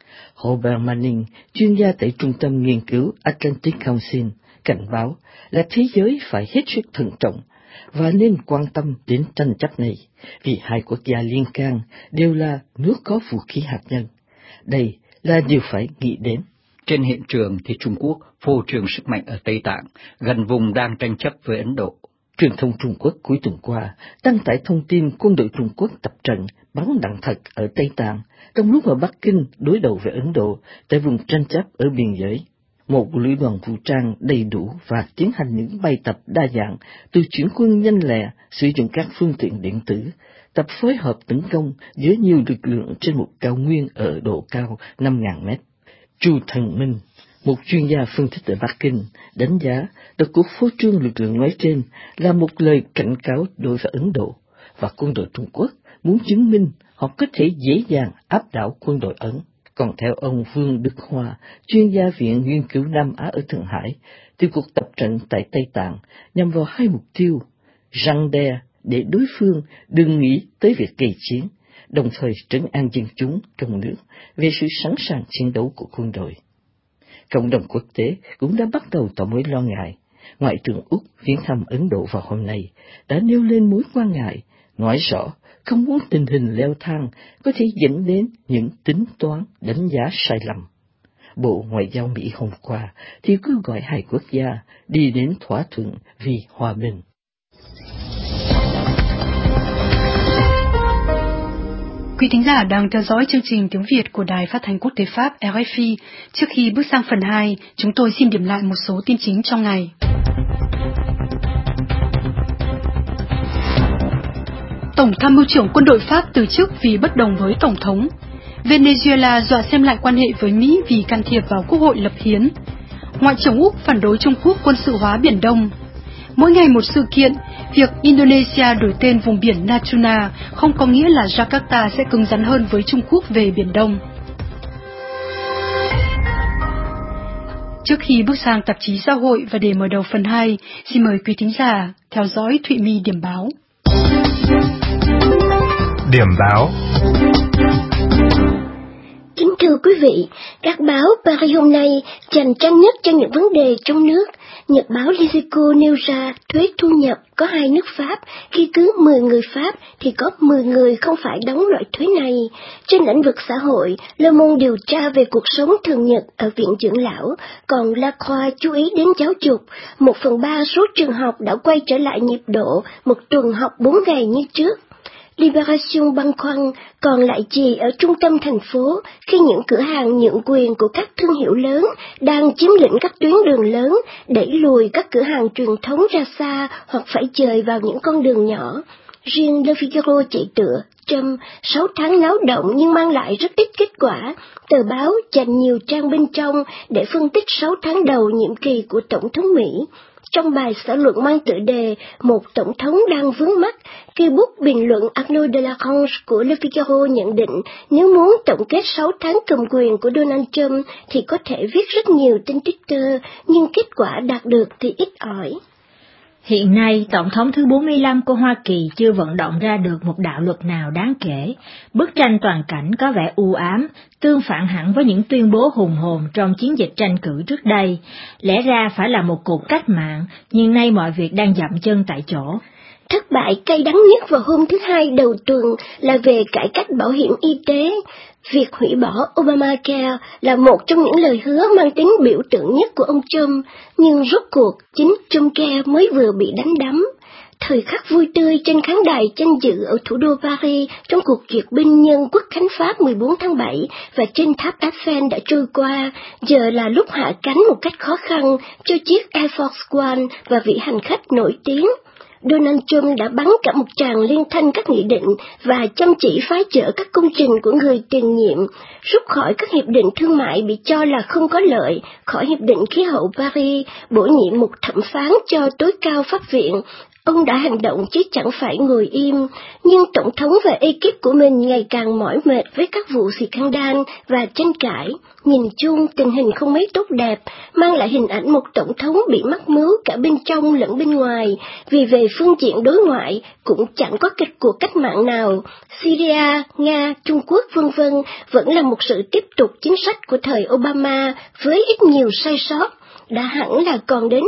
[SPEAKER 9] Robert Manning, chuyên gia tại Trung tâm Nghiên cứu Atlantic Council, cảnh báo là thế giới phải hết sức thận trọng và nên quan tâm đến tranh chấp này, vì hai quốc gia liên can đều là nước có vũ khí hạt nhân. Đây là điều phải nghĩ đến.
[SPEAKER 6] Trên hiện trường thì Trung Quốc phô trương sức mạnh ở Tây Tạng, gần vùng đang tranh chấp với Ấn Độ.
[SPEAKER 9] Truyền thông Trung Quốc cuối tuần qua đăng tải thông tin quân đội Trung Quốc tập trận bắn đạn thật ở Tây Tạng, trong lúc mà Bắc Kinh đối đầu với Ấn Độ tại vùng tranh chấp ở biên giới. Một lữ đoàn vũ trang đầy đủ và tiến hành những bài tập đa dạng, từ chuyển quân nhanh lẹ, sử dụng các phương tiện điện tử, tập phối hợp tấn công giữa nhiều lực lượng trên một cao nguyên ở độ cao 5.000 mét. Chu Thần Minh, một chuyên gia phân tích ở Bắc Kinh, đánh giá đợt cuộc phô trương lực lượng nói trên là một lời cảnh cáo đối với Ấn Độ, và quân đội Trung Quốc muốn chứng minh họ có thể dễ dàng áp đảo quân đội Ấn. Còn theo ông Vương Đức Hoa, chuyên gia Viện Nghiên cứu Nam Á ở Thượng Hải, thì cuộc tập trận tại Tây Tạng nhằm vào hai mục tiêu: răn đe để đối phương đừng nghĩ tới việc gây chiến, đồng thời trấn an dân chúng trong nước về sự sẵn sàng chiến đấu của quân đội. Cộng đồng quốc tế cũng đã bắt đầu tỏ mối lo ngại. Ngoại trưởng Úc viếng thăm Ấn Độ vào hôm nay đã nêu lên mối quan ngại, nói rõ không muốn tình hình leo thang có thể dẫn đến những tính toán đánh giá sai lầm. Bộ Ngoại giao Mỹ hôm qua thì kêu gọi hai quốc gia đi đến thỏa thuận vì hòa bình.
[SPEAKER 1] Quý thính giả đang theo dõi chương trình tiếng Việt của Đài Phát thanh Quốc tế Pháp RFI. Trước khi bước sang phần 2, chúng tôi xin điểm lại một số tin chính trong ngày. Tổng tham mưu trưởng quân đội Pháp từ chức vì bất đồng với Tổng thống. Venezuela dọa xem lại quan hệ với Mỹ vì can thiệp vào Quốc hội lập hiến. Ngoại trưởng Úc phản đối Trung Quốc quân sự hóa Biển Đông. Mỗi ngày một sự kiện, việc Indonesia đổi tên vùng biển Natuna không có nghĩa là Jakarta sẽ cứng rắn hơn với Trung Quốc về Biển Đông. Trước khi bước sang tạp chí xã hội và để mở đầu phần 2, xin mời quý thính giả theo dõi Thụy My điểm báo.
[SPEAKER 10] Điểm báo.
[SPEAKER 11] Kính thưa quý vị, các báo Paris hôm nay dành trang nhất cho những vấn đề trong nước. Nhật báo Lisico nêu ra thuế thu nhập có hai nước Pháp, khi cứ 10 người Pháp thì có 10 người không phải đóng loại thuế này. Trên lĩnh vực xã hội, Le Monde điều tra về cuộc sống thường nhật ở viện dưỡng lão, còn La Croix chú ý đến giáo dục. 1/3 số trường học đã quay trở lại nhịp độ một tuần học 4 ngày như trước. Liberation băn khoăn còn lại gì ở trung tâm thành phố khi những cửa hàng nhượng quyền của các thương hiệu lớn đang chiếm lĩnh các tuyến đường lớn, đẩy lùi các cửa hàng truyền thống ra xa hoặc phải dời vào những con đường nhỏ. Riêng Le Figaro chạy tựa Trump 6 tháng náo động nhưng mang lại rất ít kết quả. Tờ báo dành nhiều trang bên trong để phân tích 6 tháng đầu nhiệm kỳ của Tổng thống Mỹ. Trong bài xã luận mang tựa đề Một Tổng thống đang vướng mắc, cây bút bình luận Arnaud Delagrange của Le Figaro nhận định nếu muốn tổng kết 6 tháng cầm quyền của Donald Trump thì có thể viết rất nhiều trên Twitter, nhưng kết quả đạt được thì ít ỏi.
[SPEAKER 3] Hiện nay, Tổng thống thứ 45 của Hoa Kỳ chưa vận động ra được một đạo luật nào đáng kể. Bức tranh toàn cảnh có vẻ u ám, tương phản hẳn với những tuyên bố hùng hồn trong chiến dịch tranh cử trước đây. Lẽ ra phải là một cuộc cách mạng, nhưng nay mọi việc đang dậm chân tại chỗ.
[SPEAKER 11] Thất bại cay đắng nhất vào hôm thứ Hai đầu tuần là về cải cách bảo hiểm y tế. Việc hủy bỏ Obamacare là một trong những lời hứa mang tính biểu tượng nhất của ông Trump, nhưng rốt cuộc chính Trumpcare mới vừa bị đánh đắm. Thời khắc vui tươi trên khán đài danh dự ở thủ đô Paris trong cuộc duyệt binh nhân quốc khánh Pháp 14 tháng 7 và trên tháp Eiffel đã trôi qua, giờ là lúc hạ cánh một cách khó khăn cho chiếc Air Force One và vị hành khách nổi tiếng. Donald Trump đã bắn cả một tràng liên thanh các nghị định và chăm chỉ phá vỡ các công trình của người tiền nhiệm, rút khỏi các hiệp định thương mại bị cho là không có lợi, khỏi hiệp định khí hậu Paris, bổ nhiệm một thẩm phán cho tối cao pháp viện. Ông đã hành động chứ chẳng phải ngồi im, nhưng Tổng thống và ekip của mình ngày càng mỏi mệt với các vụ scandal và tranh cãi. Nhìn chung, tình hình không mấy tốt đẹp, mang lại hình ảnh một Tổng thống bị mắc mưu cả bên trong lẫn bên ngoài, vì về phương diện đối ngoại cũng chẳng có kịch cuộc cách mạng nào. Syria, Nga, Trung Quốc v.v. vẫn là một sự tiếp tục chính sách của thời Obama với ít nhiều sai sót. Đã hẳn là còn đến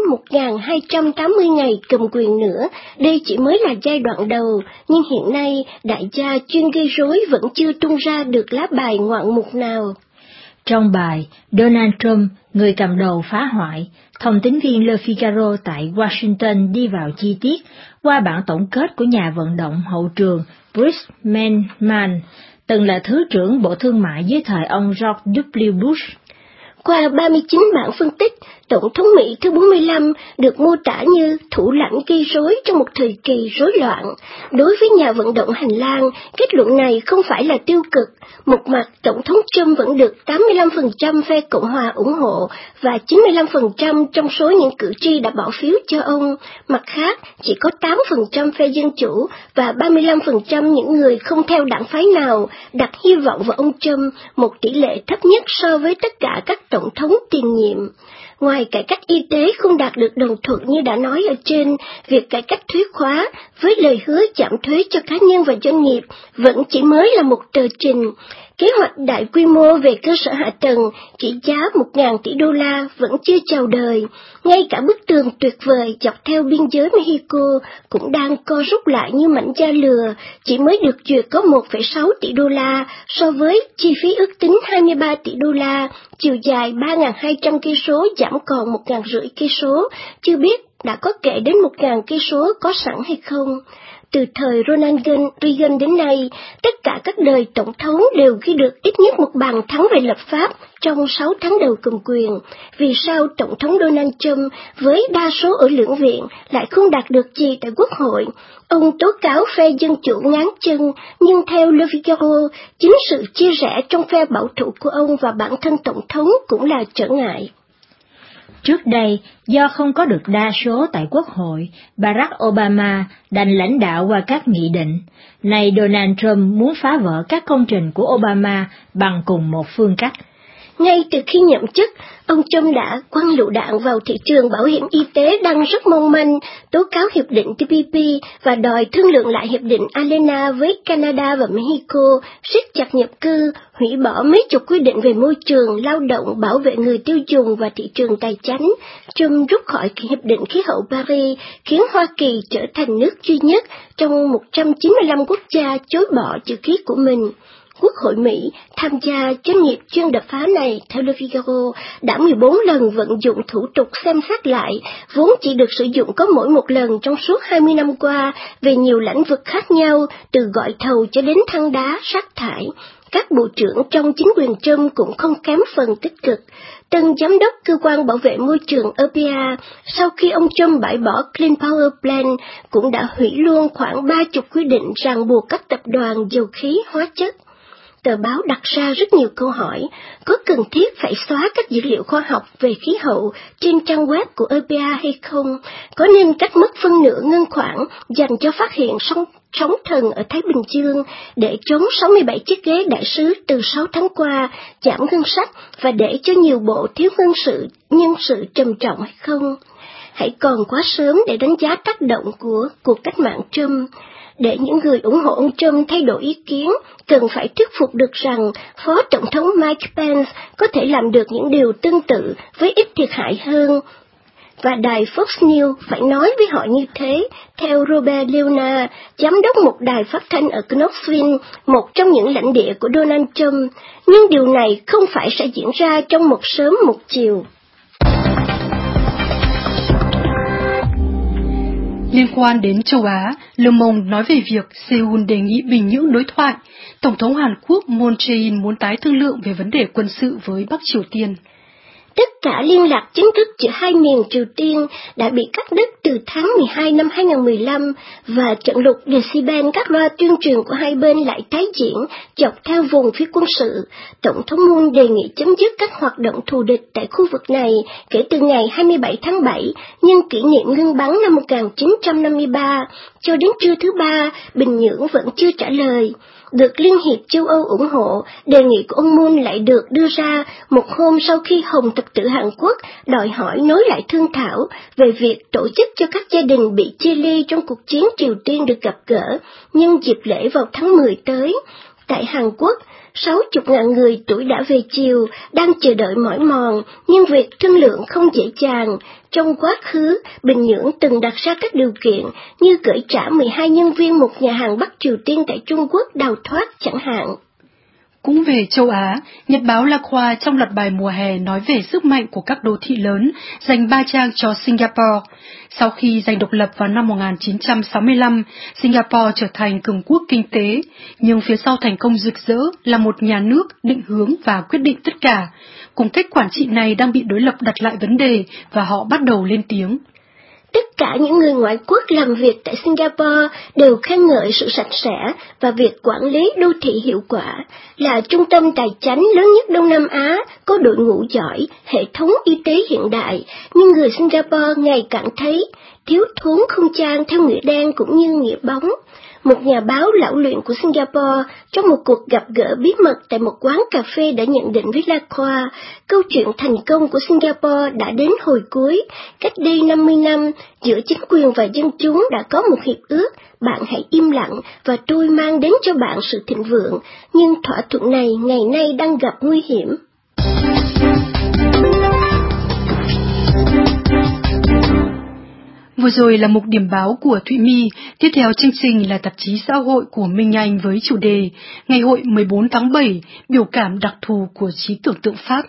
[SPEAKER 11] 1280 ngày cầm quyền nữa, đây chỉ mới là giai đoạn đầu, nhưng hiện nay đại gia chuyên gây rối vẫn chưa tung ra được lá bài ngoạn mục nào.
[SPEAKER 3] Trong bài, Donald Trump, người cầm đầu phá hoại, thông tín viên Le Figaro tại Washington đi vào chi tiết qua bản tổng kết của nhà vận động hậu trường Bruce Mann, từng là Thứ trưởng Bộ Thương mại dưới thời ông George W. Bush.
[SPEAKER 11] Qua 39 bản phân tích, Tổng thống Mỹ thứ 45 được mô tả như thủ lãnh gây rối trong một thời kỳ rối loạn. Đối với nhà vận động hành lang, kết luận này không phải là tiêu cực. Một mặt, Tổng thống Trump vẫn được 85% phe Cộng hòa ủng hộ và 95% trong số những cử tri đã bỏ phiếu cho ông. Mặt khác, chỉ có 8% phe Dân Chủ và 35% những người không theo đảng phái nào đặt hy vọng vào ông Trump, một tỷ lệ thấp nhất so với tất cả các tổng thống tiền nhiệm. Ngoài cải cách y tế không đạt được đồng thuận như đã nói ở trên, việc cải cách thuế khóa với lời hứa giảm thuế cho cá nhân và doanh nghiệp vẫn chỉ mới là một tờ trình. Kế hoạch đại quy mô về cơ sở hạ tầng trị giá 1.000 tỷ đô la vẫn chưa chào đời. Ngay cả bức tường tuyệt vời dọc theo biên giới Mexico cũng đang co rút lại như mảnh da lừa, chỉ mới được duyệt có 1,6 tỷ đô la so với chi phí ước tính 23 tỷ đô la, chiều dài 3.200 cây số giảm còn 1.500 cây số, chưa biết đã có kể đến 1.000 cây số có sẵn hay không. Từ thời Ronald Reagan đến nay, tất cả các đời tổng thống đều ghi được ít nhất một bàn thắng về lập pháp trong 6 tháng đầu cầm quyền. Vì sao Tổng thống Donald Trump với đa số ở lưỡng viện lại không đạt được gì tại Quốc hội? Ông tố cáo phe Dân Chủ ngáng chân, nhưng theo Le Figaro, chính sự chia rẽ trong phe bảo thủ của ông và bản thân Tổng thống cũng là trở ngại.
[SPEAKER 3] Trước đây, do không có được đa số tại Quốc hội, Barack Obama đành lãnh đạo qua các nghị định. Nay Donald Trump muốn phá vỡ các công trình của Obama bằng cùng một phương cách.
[SPEAKER 11] Ngay từ khi nhậm chức, ông Trump đã quăng lựu đạn vào thị trường bảo hiểm y tế đang rất mong manh, tố cáo hiệp định TPP và đòi thương lượng lại hiệp định ALENA với Canada và Mexico, siết chặt nhập cư, hủy bỏ mấy chục quy định về môi trường, lao động, bảo vệ người tiêu dùng và thị trường tài chánh. Trump rút khỏi hiệp định khí hậu Paris, khiến Hoa Kỳ trở thành nước duy nhất trong 195 quốc gia chối bỏ chữ ký của mình. Quốc hội Mỹ tham gia doanh nghiệp chuyên đập phá này, theo Le Figaro, đã 14 lần vận dụng thủ tục xem xét lại, vốn chỉ được sử dụng có mỗi một lần trong suốt 20 năm qua về nhiều lĩnh vực khác nhau, từ gọi thầu cho đến than đá, rác thải. Các bộ trưởng trong chính quyền Trump cũng không kém phần tích cực. Tân giám đốc cơ quan bảo vệ môi trường EPA, sau khi ông Trump bãi bỏ Clean Power Plan, cũng đã hủy luôn khoảng 30 quy định ràng buộc các tập đoàn dầu khí hóa chất. Tờ báo đặt ra rất nhiều câu hỏi, có cần thiết phải xóa các dữ liệu khoa học về khí hậu trên trang web của EPA hay không? Có nên cắt mất phân nửa ngân khoản dành cho phát hiện sóng thần ở Thái Bình Dương để chống 67 chiếc ghế đại sứ từ 6 tháng qua, giảm ngân sách và để cho nhiều bộ thiếu nhân sự trầm trọng hay không? Hãy còn quá sớm để đánh giá tác động của cuộc cách mạng Trump. Để những người ủng hộ ông Trump thay đổi ý kiến, cần phải thuyết phục được rằng Phó Tổng thống Mike Pence có thể làm được những điều tương tự với ít thiệt hại hơn. Và đài Fox News phải nói với họ như thế, theo Robert Leona, giám đốc một đài phát thanh ở Knoxville, một trong những lãnh địa của Donald Trump. Nhưng điều này không phải sẽ diễn ra trong một sớm một chiều.
[SPEAKER 1] Liên quan đến châu Á, Le Monde nói về việc Seoul đề nghị Bình Nhưỡng đối thoại. Tổng thống Hàn Quốc Moon Jae-in muốn tái thương lượng về vấn đề quân sự với Bắc Triều Tiên.
[SPEAKER 11] Tất cả liên lạc chính thức giữa hai miền Triều Tiên đã bị cắt đứt từ tháng 12 năm 2015 và trận lục decibel các loa tuyên truyền của hai bên lại tái diễn dọc theo vùng phía quân sự. Tổng thống Moon đề nghị chấm dứt các hoạt động thù địch tại khu vực này kể từ ngày 27 tháng 7, nhân kỷ niệm ngưng bắn năm 1953. Cho đến trưa thứ Ba, Bình Nhưỡng vẫn chưa trả lời. Được Liên hiệp châu Âu ủng hộ, đề nghị của ông Moon lại được đưa ra một hôm sau khi Hồng Thập tự Hàn Quốc đòi hỏi nối lại thương thảo về việc tổ chức cho các gia đình bị chia ly trong cuộc chiến Triều Tiên được gặp gỡ nhân dịp lễ vào tháng 10 tới. Tại Hàn Quốc, 60.000 người tuổi đã về chiều, đang chờ đợi mỏi mòn, nhưng việc thương lượng không dễ dàng. Trong quá khứ, Bình Nhưỡng từng đặt ra các điều kiện như gửi trả 12 nhân viên một nhà hàng Bắc Triều Tiên tại Trung Quốc đào thoát chẳng hạn.
[SPEAKER 1] Cũng về châu Á, Nhật báo La Croix trong loạt bài mùa hè nói về sức mạnh của các đô thị lớn, dành 3 trang cho Singapore. Sau khi giành độc lập vào năm 1965, Singapore trở thành cường quốc kinh tế, nhưng phía sau thành công rực rỡ là một nhà nước định hướng và quyết định tất cả. Cùng cách quản trị này đang bị đối lập đặt lại vấn đề và họ bắt đầu lên tiếng.
[SPEAKER 11] Tất cả những người ngoại quốc làm việc tại Singapore đều khen ngợi sự sạch sẽ và việc quản lý đô thị hiệu quả, là trung tâm tài chánh lớn nhất Đông Nam Á, có đội ngũ giỏi, hệ thống y tế hiện đại, nhưng người Singapore ngày càng thấy thiếu thốn không gian theo nghĩa đen cũng như nghĩa bóng. Một nhà báo lão luyện của Singapore trong một cuộc gặp gỡ bí mật tại một quán cà phê đã nhận định với La Croix, câu chuyện thành công của Singapore đã đến hồi cuối. Cách đây 50 năm, giữa chính quyền và dân chúng đã có một hiệp ước, bạn hãy im lặng và tôi mang đến cho bạn sự thịnh vượng, nhưng thỏa thuận này ngày nay đang gặp nguy hiểm.
[SPEAKER 1] Vừa rồi là mục điểm báo của Thụy My, tiếp theo chương trình là tạp chí xã hội của Minh Anh với chủ đề Ngày hội 14 tháng 7, biểu cảm đặc thù của trí tưởng tượng Pháp.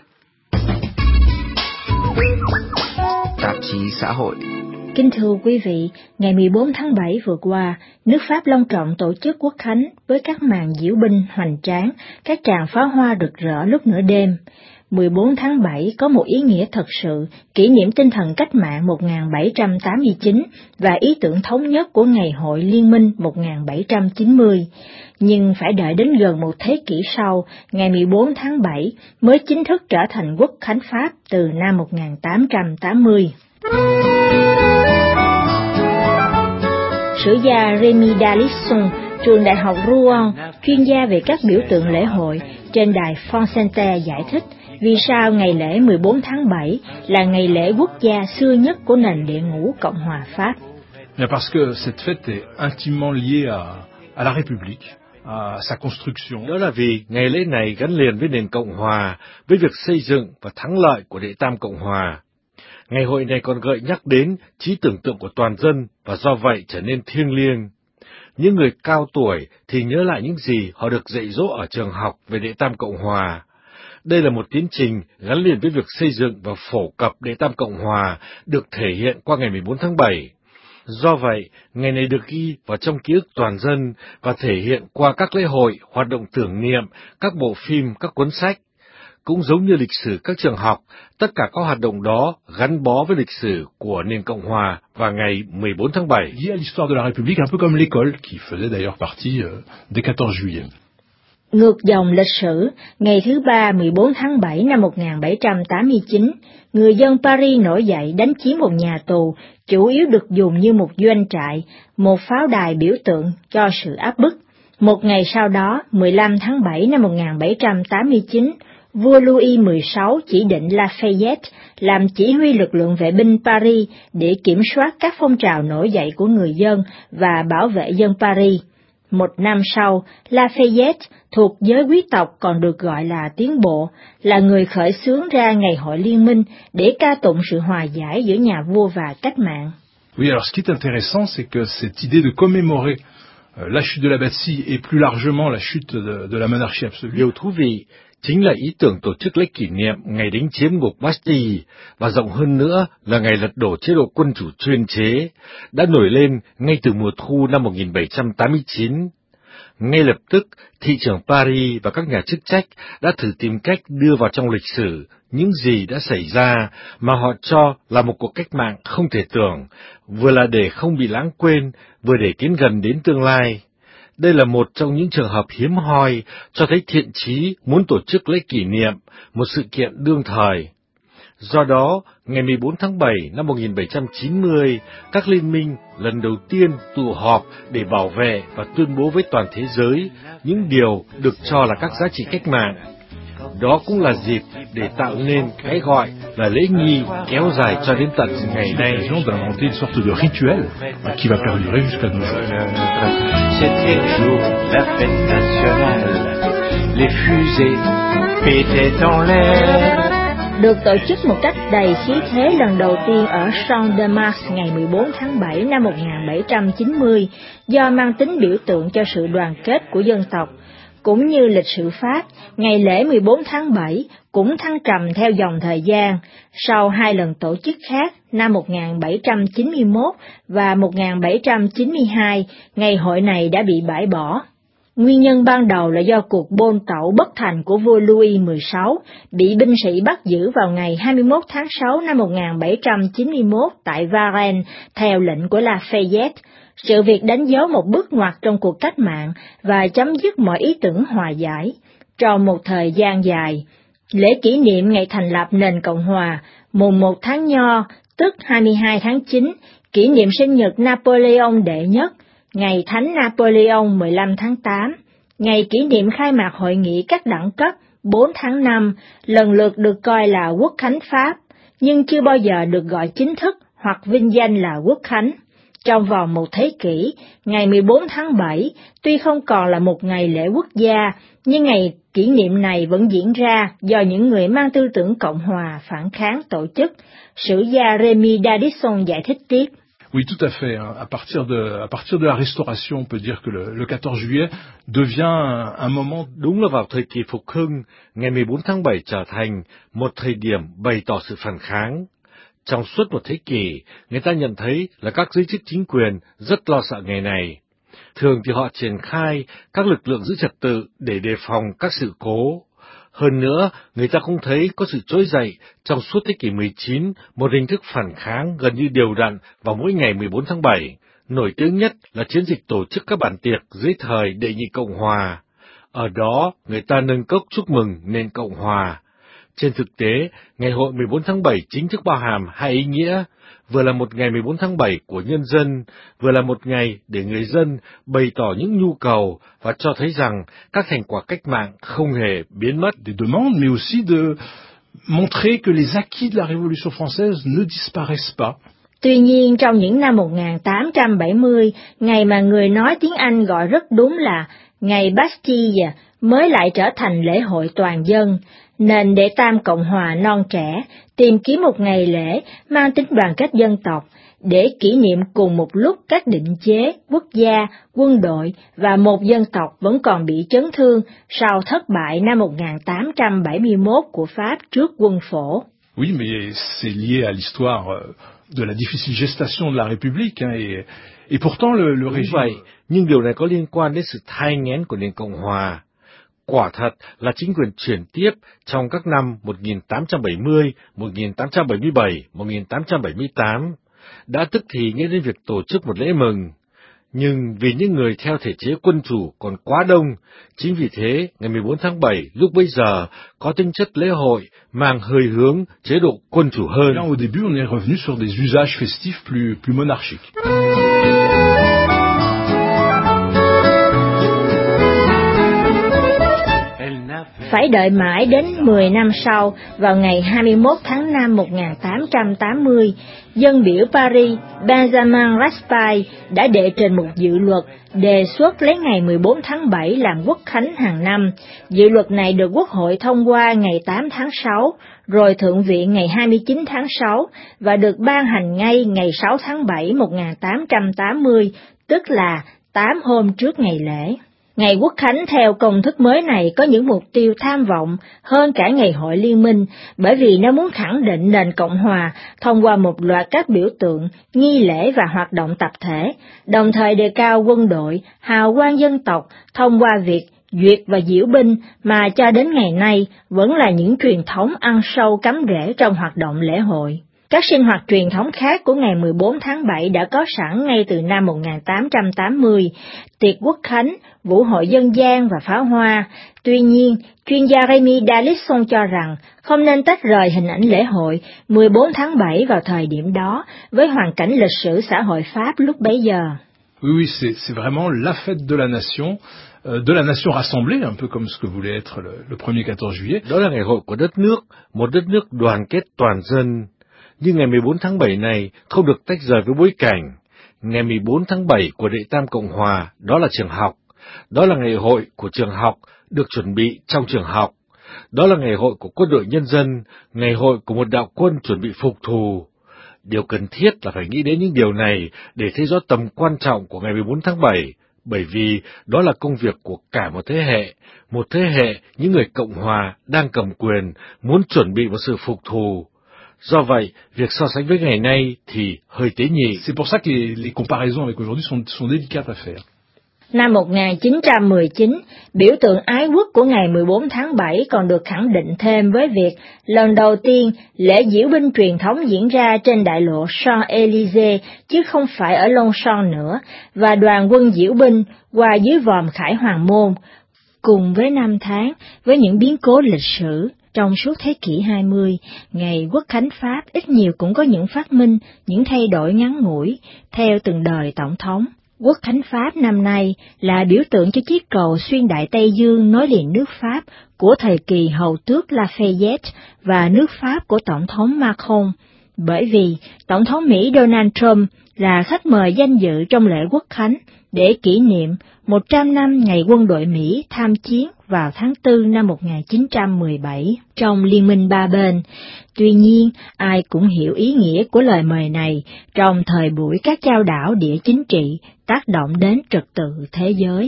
[SPEAKER 10] Tạp chí xã hội.
[SPEAKER 3] Kính thưa quý vị, ngày 14 tháng 7 vừa qua, nước Pháp long trọng tổ chức Quốc khánh với các màn diễu binh hoành tráng, các tràng pháo hoa rực rỡ lúc nửa đêm. 14 tháng 7 có một ý nghĩa thật sự, kỷ niệm tinh thần cách mạng 1789 và ý tưởng thống nhất của Ngày hội Liên minh 1790. Nhưng phải đợi đến gần một thế kỷ sau, ngày 14 tháng 7 mới chính thức trở thành Quốc khánh Pháp từ năm 1880. Sử gia Rémy Dalisson, trường đại học Rouen, chuyên gia về các biểu tượng lễ hội, trên đài France Inter giải thích vì sao ngày lễ 14 tháng 7 là ngày lễ quốc gia xưa nhất của nền địa ngũ Cộng hòa Pháp.
[SPEAKER 12] Parce que cette fête est intimement liée à la République, à sa construction.
[SPEAKER 7] Đó là vì ngày lễ này gắn liền với nền Cộng hòa, với việc xây dựng và thắng lợi của Đệ Tam Cộng hòa. Ngày hội này còn gợi nhắc đến trí tưởng tượng của toàn dân và do vậy trở nên thiêng liêng. Những người cao tuổi thì nhớ lại những gì họ được dạy dỗ ở trường học về Đệ Tam Cộng Hòa. Đây là một tiến trình gắn liền với việc xây dựng và phổ cập Đệ Tam Cộng Hòa được thể hiện qua ngày 14 tháng 7. Do vậy, ngày này được ghi vào trong ký ức toàn dân và thể hiện qua các lễ hội, hoạt động tưởng niệm, các bộ phim, các cuốn sách. Cũng giống như lịch sử các trường học, tất cả các hoạt động đó gắn bó với lịch sử của nền Cộng Hòa và ngày 14 tháng 7.
[SPEAKER 12] Lié à l'histoire de la République, un peu comme l'école, qui faisait d'ailleurs partie des 14 juillet.
[SPEAKER 3] Ngược dòng lịch sử, ngày thứ Ba 14 tháng 7 năm 1789, người dân Paris nổi dậy đánh chiếm một nhà tù, chủ yếu được dùng như một doanh trại, một pháo đài biểu tượng cho sự áp bức. Một ngày sau đó, 15 tháng 7 năm 1789, vua Louis XVI chỉ định Lafayette làm chỉ huy lực lượng vệ binh Paris để kiểm soát các phong trào nổi dậy của người dân và bảo vệ dân Paris. Một năm sau, Lafayette, thuộc giới quý tộc còn được gọi là tiến bộ, là người khởi xướng ra Ngày hội Liên minh để ca tụng sự hòa giải giữa nhà vua và cách mạng.
[SPEAKER 12] Oui, alors ce qui est intéressant, c'est que cette idée de commémorer la chute de la Bastille et plus largement la chute de la monarchie absolue.
[SPEAKER 7] Điều thú vị chính là ý tưởng tổ chức lễ kỷ niệm ngày đánh chiếm ngục Bastille và rộng hơn nữa là ngày lật đổ chế độ quân chủ chuyên chế đã nổi lên ngay từ mùa thu năm 1789. Ngay lập tức, thị trưởng Paris và các nhà chức trách đã thử tìm cách đưa vào trong lịch sử những gì đã xảy ra mà họ cho là một cuộc cách mạng không thể tưởng, vừa là để không bị lãng quên, vừa để tiến gần đến tương lai. Đây là một trong những trường hợp hiếm hoi cho thấy thiện chí muốn tổ chức lễ kỷ niệm, một sự kiện đương thời. Do đó, ngày 14 tháng 7 năm 1790, các liên minh lần đầu tiên tụ họp để bảo vệ và tuyên bố với toàn thế giới những điều được cho là các giá trị cách mạng. Đó cũng là dịp để tạo nên cái gọi là lễ nghi kéo dài cho đến tận ngày nay.
[SPEAKER 3] Được tổ chức một cách đầy khí thế lần đầu tiên ở Champ de Mars ngày 14 tháng 7 năm 1790 do mang tính biểu tượng cho sự đoàn kết của dân tộc. Cũng như lịch sử Pháp, ngày lễ 14 tháng 7 cũng thăng trầm theo dòng thời gian, sau hai lần tổ chức khác năm 1791 và 1792, ngày hội này đã bị bãi bỏ. Nguyên nhân ban đầu là do cuộc bôn tẩu bất thành của vua Louis XVI bị binh sĩ bắt giữ vào ngày 21 tháng 6 năm 1791 tại Varennes theo lệnh của Lafayette. Sự việc đánh dấu một bước ngoặt trong cuộc cách mạng và chấm dứt mọi ý tưởng hòa giải. Trong một thời gian dài, lễ kỷ niệm ngày thành lập nền Cộng Hòa, mùng 1 tháng Nho, tức 22 tháng 9, kỷ niệm sinh nhật Napoleon đệ nhất, ngày Thánh Napoleon 15 tháng 8, ngày kỷ niệm khai mạc hội nghị các đẳng cấp 4 tháng 5, lần lượt được coi là Quốc khánh Pháp, nhưng chưa bao giờ được gọi chính thức hoặc vinh danh là Quốc khánh. Trong vòng một thế kỷ, ngày 14 tháng 7 tuy không còn là một ngày lễ quốc gia, nhưng ngày kỷ niệm này vẫn diễn ra do những người mang tư tưởng Cộng hòa phản kháng tổ chức. Sử gia Rémy Dadisson giải thích tiếp.
[SPEAKER 12] Oui, tout à fait. À partir de la Restauration, on peut dire que le 14 juillet devient un moment.
[SPEAKER 7] Đúng là vào thời kỳ phục hưng, ngày 14 tháng 7 trở thành một thời điểm bày tỏ sự phản kháng. Trong suốt một thế kỷ, người ta nhận thấy là các giới chức chính quyền rất lo sợ ngày này. Thường thì họ triển khai các lực lượng giữ trật tự để đề phòng các sự cố. Hơn nữa, người ta cũng thấy có sự trỗi dậy trong suốt thế kỷ 19, một hình thức phản kháng gần như đều đặn vào mỗi ngày 14 tháng 7. Nổi tiếng nhất là chiến dịch tổ chức các bản tiệc dưới thời Đệ nhị Cộng Hòa. Ở đó, người ta nâng cốc chúc mừng nền Cộng Hòa. Trên thực tế, ngày hội 14 tháng 7 chính thức bao hàm hai ý nghĩa, vừa là một ngày 14 tháng 7 của nhân dân, vừa là một ngày để người dân bày tỏ những nhu cầu và cho thấy rằng các thành quả cách mạng không hề biến mất.
[SPEAKER 12] Des demandes, mais aussi de montrer que les acquis de la Révolution française ne disparaissent pas.
[SPEAKER 3] Tuy nhiên, trong những năm 1870, ngày mà người nói tiếng Anh gọi rất đúng là ngày Bastille mới lại trở thành lễ hội toàn dân, nên đệ tam Cộng hòa non trẻ tìm kiếm một ngày lễ mang tính đoàn kết dân tộc để kỷ niệm cùng một lúc các định chế, quốc gia, quân đội và một dân tộc vẫn còn bị chấn thương sau thất bại năm 1871 của Pháp trước quân Phổ.
[SPEAKER 12] Oui, mais c'est lié à l'histoire de la difficile gestation de la République, hein, et pourtant le régime...
[SPEAKER 7] Vậy, nhưng điều này có liên quan đến sự thai nghén của nền Cộng hòa. Quả thật là chính quyền chuyển tiếp trong các năm 1870, 1877, 1878 đã tức thì nghĩ đến việc tổ chức một lễ mừng. Nhưng vì những người theo thể chế quân chủ còn quá đông, chính vì thế ngày 14 tháng 7 lúc bấy giờ có tính chất lễ hội mang hơi hướng chế độ quân chủ hơn.
[SPEAKER 12] Là, au début, on est revenu sur des usages festifs plus monarchiques.
[SPEAKER 3] Phải đợi mãi đến 10 năm sau, vào ngày 21 tháng 5 1880, dân biểu Paris Benjamin Raspail đã đệ trình một dự luật đề xuất lấy ngày 14 tháng 7 làm quốc khánh hàng năm. Dự luật này được Quốc hội thông qua ngày 8 tháng 6, rồi Thượng viện ngày 29 tháng 6 và được ban hành ngay ngày 6 tháng 7 1880, tức là 8 hôm trước ngày lễ. Ngày Quốc khánh theo công thức mới này có những mục tiêu tham vọng hơn cả ngày hội liên minh, bởi vì nó muốn khẳng định nền Cộng hòa thông qua một loạt các biểu tượng, nghi lễ và hoạt động tập thể, đồng thời đề cao quân đội, hào quang dân tộc thông qua việc duyệt và diễu binh mà cho đến ngày nay vẫn là những truyền thống ăn sâu cắm rễ trong hoạt động lễ hội. Các sinh hoạt truyền thống khác của ngày 14 tháng 7 đã có sẵn ngay từ năm 1880, tiệc quốc khánh, vũ hội dân gian và pháo hoa. Tuy nhiên, chuyên gia Rémy Dalisson cho rằng không nên tách rời hình ảnh lễ hội 14 tháng 7 vào thời điểm đó với hoàn cảnh lịch sử xã hội Pháp lúc bấy giờ.
[SPEAKER 12] Oui, c'est vraiment la fête de la nation rassemblée, un peu comme ce que voulait être le premier 14 juillet.
[SPEAKER 7] Đó là ngày hội của đất nước, một đất nước đoàn kết toàn dân. Nhưng ngày 14 tháng 7 này không được tách rời với bối cảnh. Ngày 14 tháng 7 của Đệ Tam Cộng Hòa, đó là trường học. Đó là ngày hội của trường học, được chuẩn bị trong trường học. Đó là ngày hội của quân đội nhân dân, ngày hội của một đạo quân chuẩn bị phục thù. Điều cần thiết là phải nghĩ đến những điều này để thấy rõ tầm quan trọng của ngày 14 tháng 7, bởi vì đó là công việc của cả một thế hệ những người Cộng Hòa đang cầm quyền muốn chuẩn bị một sự phục thù. Do vậy, việc so sánh với ngày nay thì hơi tế nhị.
[SPEAKER 12] C'est pour ça que les comparaisons avec aujourd'hui sont délicates à faire.
[SPEAKER 3] Năm 1919, biểu tượng ái quốc của ngày 14 tháng 7 còn được khẳng định thêm với việc lần đầu tiên lễ diễu binh truyền thống diễn ra trên đại lộ Champs-Élysées chứ không phải ở Longchamp nữa, và đoàn quân diễu binh qua dưới vòm Khải Hoàng Môn. Cùng với năm tháng, với những biến cố lịch sử, trong suốt thế kỷ 20, ngày Quốc khánh Pháp ít nhiều cũng có những phát minh, những thay đổi ngắn ngủi, theo từng đời tổng thống. Quốc khánh Pháp năm nay là biểu tượng cho chiếc cầu xuyên Đại Tây Dương nối liền nước Pháp của thời kỳ hầu tước Lafayette và nước Pháp của Tổng thống Macron, bởi vì Tổng thống Mỹ Donald Trump là khách mời danh dự trong lễ Quốc khánh để kỷ niệm 100 năm ngày quân đội Mỹ tham chiến vào tháng 4 năm 1917 trong Liên minh ba bên. Tuy nhiên, ai cũng hiểu ý nghĩa của lời mời này trong thời buổi các chao đảo địa chính trị tác động đến trật tự thế giới.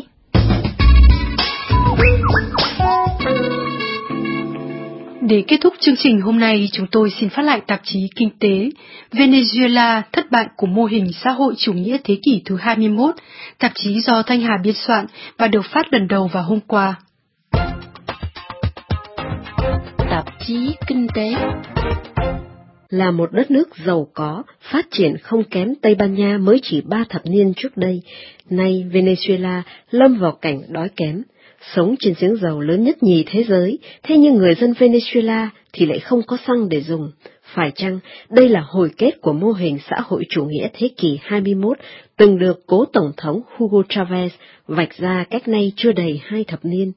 [SPEAKER 1] Để kết thúc chương trình hôm nay, chúng tôi xin phát lại tạp chí Kinh tế Venezuela, thất bại của mô hình xã hội chủ nghĩa thế kỷ thứ 21, tạp chí do Thanh Hà biên soạn và được phát lần đầu vào hôm qua.
[SPEAKER 8] Tạp chí Kinh tế là một đất nước giàu có, phát triển không kém Tây Ban Nha mới chỉ 3 thập niên trước đây. Nay Venezuela lâm vào cảnh đói kém, sống trên giếng dầu lớn nhất nhì thế giới, thế nhưng người dân Venezuela thì lại không có xăng để dùng. Phải chăng đây là hồi kết của mô hình xã hội chủ nghĩa thế kỷ 21 từng được cố Tổng thống Hugo Chavez vạch ra cách nay chưa đầy 2 thập niên?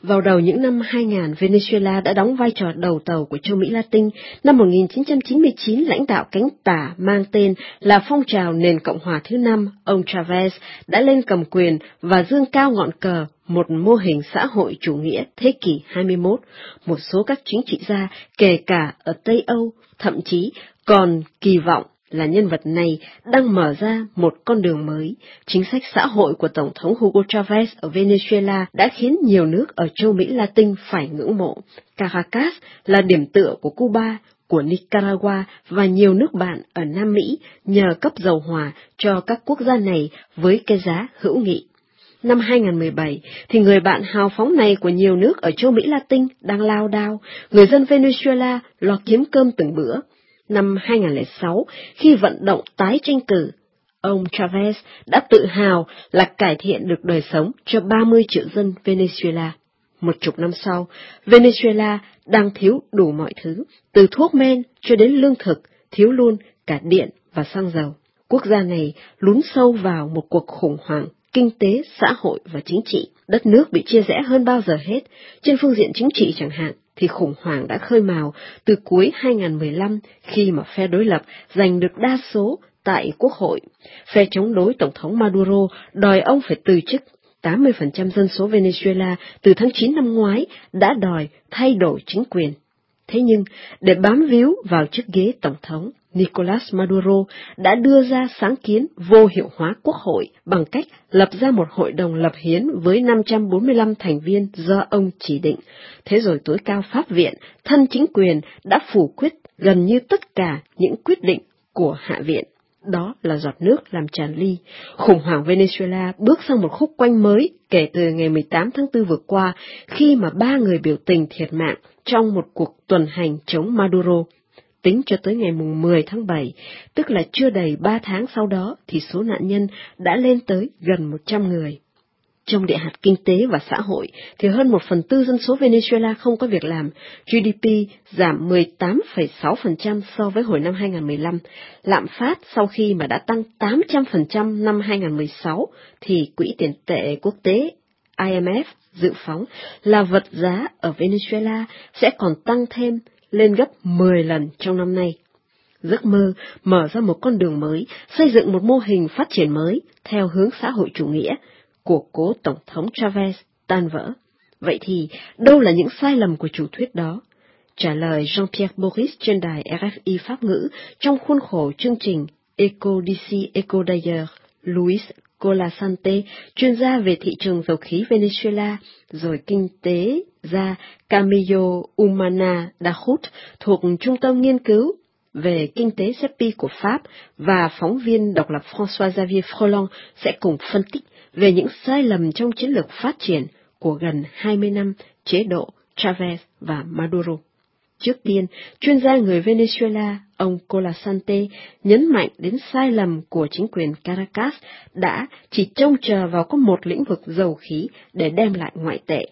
[SPEAKER 8] Vào đầu những năm 2000, Venezuela đã đóng vai trò đầu tàu của châu Mỹ Latin. Năm 1999, lãnh đạo cánh tả mang tên là phong trào nền Cộng hòa thứ 5, ông Chavez, đã lên cầm quyền và dương cao ngọn cờ một mô hình xã hội chủ nghĩa thế kỷ 21. Một số các chính trị gia, kể cả ở Tây Âu, thậm chí còn kỳ vọng là nhân vật này đang mở ra một con đường mới. Chính sách xã hội của Tổng thống Hugo Chavez ở Venezuela đã khiến nhiều nước ở châu Mỹ Latin phải ngưỡng mộ. Caracas là điểm tựa của Cuba, của Nicaragua và nhiều nước bạn ở Nam Mỹ nhờ cấp dầu hỏa cho các quốc gia này với cái giá hữu nghị. Năm 2017, thì người bạn hào phóng này của nhiều nước ở châu Mỹ Latin đang lao đao, người dân Venezuela lo kiếm cơm từng bữa. Năm 2006, khi vận động tái tranh cử, ông Chavez đã tự hào là cải thiện được đời sống cho 30 triệu dân Venezuela. 10 năm sau, Venezuela đang thiếu đủ mọi thứ, từ thuốc men cho đến lương thực, thiếu luôn cả điện và xăng dầu. Quốc gia này lún sâu vào một cuộc khủng hoảng kinh tế, xã hội và chính trị. Đất nước bị chia rẽ hơn bao giờ hết. Trên phương diện chính trị chẳng hạn, thì khủng hoảng đã khơi mào từ cuối 2015 khi mà phe đối lập giành được đa số tại Quốc hội. Phe chống đối Tổng thống Maduro đòi ông phải từ chức. 80% dân số Venezuela từ tháng 9 năm ngoái đã đòi thay đổi chính quyền. Thế nhưng, để bám víu vào chiếc ghế Tổng thống, Nicolas Maduro đã đưa ra sáng kiến vô hiệu hóa Quốc hội bằng cách lập ra một hội đồng lập hiến với 545 thành viên do ông chỉ định. Thế rồi tối cao Pháp viện, thân chính quyền đã phủ quyết gần như tất cả những quyết định của Hạ viện. Đó là giọt nước làm tràn ly. Khủng hoảng Venezuela bước sang một khúc quanh mới kể từ ngày 18 tháng 4 vừa qua, khi mà 3 người biểu tình thiệt mạng trong một cuộc tuần hành chống Maduro. Tính cho tới ngày 10 tháng 7, tức là chưa đầy 3 tháng sau đó, thì số nạn nhân đã lên tới gần 100 người. Trong địa hạt kinh tế và xã hội, thì hơn 1/4 dân số Venezuela không có việc làm, GDP giảm 18,6% so với hồi năm 2015. Lạm phát sau khi mà đã tăng 800% năm 2016, thì Quỹ tiền tệ quốc tế IMF dự phóng là vật giá ở Venezuela sẽ còn tăng thêm lên gấp 10 lần trong năm nay. Giấc mơ mở ra một con đường mới, xây dựng một mô hình phát triển mới theo hướng xã hội chủ nghĩa của cố Tổng thống Chavez tan vỡ. Vậy thì, đâu là những sai lầm của chủ thuyết đó? Trả lời Jean-Pierre Boris trên đài RFI Pháp ngữ trong khuôn khổ chương trình Eco d'ici, Eco d'ailleurs, Luis Colasante, chuyên gia về thị trường dầu khí Venezuela, rồi kinh tế gia Camillo Umana Dahut thuộc Trung tâm Nghiên cứu về Kinh tế CEPI của Pháp và phóng viên độc lập François-Xavier Froland sẽ cùng phân tích về những sai lầm trong chiến lược phát triển của gần 20 năm chế độ Chavez và Maduro. Trước tiên, chuyên gia người Venezuela, ông Colasante, nhấn mạnh đến sai lầm của chính quyền Caracas đã chỉ trông chờ vào có một lĩnh vực dầu khí để đem lại ngoại tệ.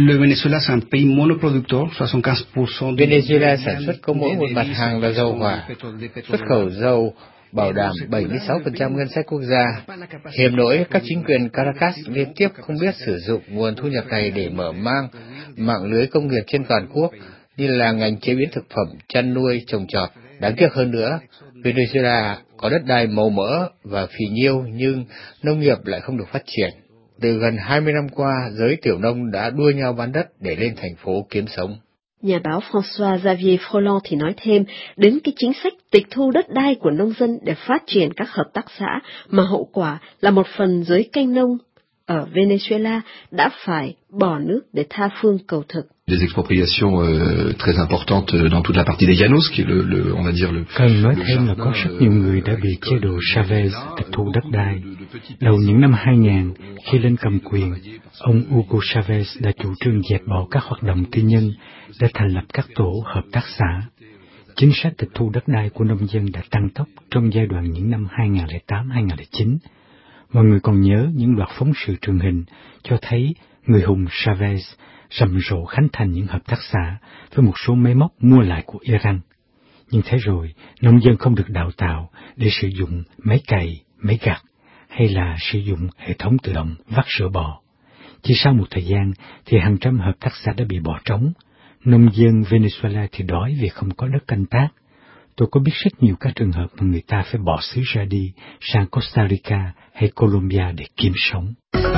[SPEAKER 13] Venezuela sản xuất có mỗi một mặt hàng là dầu hỏa, xuất khẩu dầu bảo đảm 76% ngân sách quốc gia. Hiểm nỗi các chính quyền Caracas liên tiếp không biết sử dụng nguồn thu nhập này để mở mang mạng lưới công nghiệp trên toàn quốc, như là ngành chế biến thực phẩm, chăn nuôi, trồng trọt. Đáng tiếc hơn nữa, Venezuela có đất đai màu mỡ và phì nhiêu nhưng nông nghiệp lại không được phát triển. Từ gần 20 năm qua, giới tiểu nông đã đua nhau bán đất để lên thành phố kiếm sống.
[SPEAKER 8] Nhà báo François-Xavier Froland thì nói thêm đến cái chính sách tịch thu đất đai của nông dân để phát triển các hợp tác xã, mà hậu quả là một phần giới canh nông ở Venezuela đã phải bỏ nước để tha phương cầu thực.
[SPEAKER 14] Des expropriations très importantes dans toute la partie des llanos, qui est on va dire le.
[SPEAKER 15] Cần nói thêm là có rất nhiều người đã bị chế độ Chavez tịch thu đất đai. Đầu những năm 2000, khi lên cầm quyền, ông Hugo Chavez đã chủ trương dẹp bỏ các hoạt động tư nhân để thành lập các tổ hợp tác xã. Chính sách tịch thu đất đai của nông dân đã tăng tốc trong giai đoạn những năm 2008-2009. Mọi người còn nhớ những loạt phóng sự truyền hình cho thấy người hùng Chavez rầm rộ khánh thành những hợp tác xã với một số máy móc mua lại của Iran. Nhưng thế rồi, nông dân không được đào tạo để sử dụng máy cày, máy gặt hay là sử dụng hệ thống tự động vắt sữa bò. Chỉ sau một thời gian thì hàng trăm hợp tác xã đã bị bỏ trống. Nông dân Venezuela thì đói vì không có đất canh tác. Tôi có biết rất nhiều các trường hợp mà người ta phải bỏ xứ ra đi sang Costa Rica hay Colombia để kiếm sống.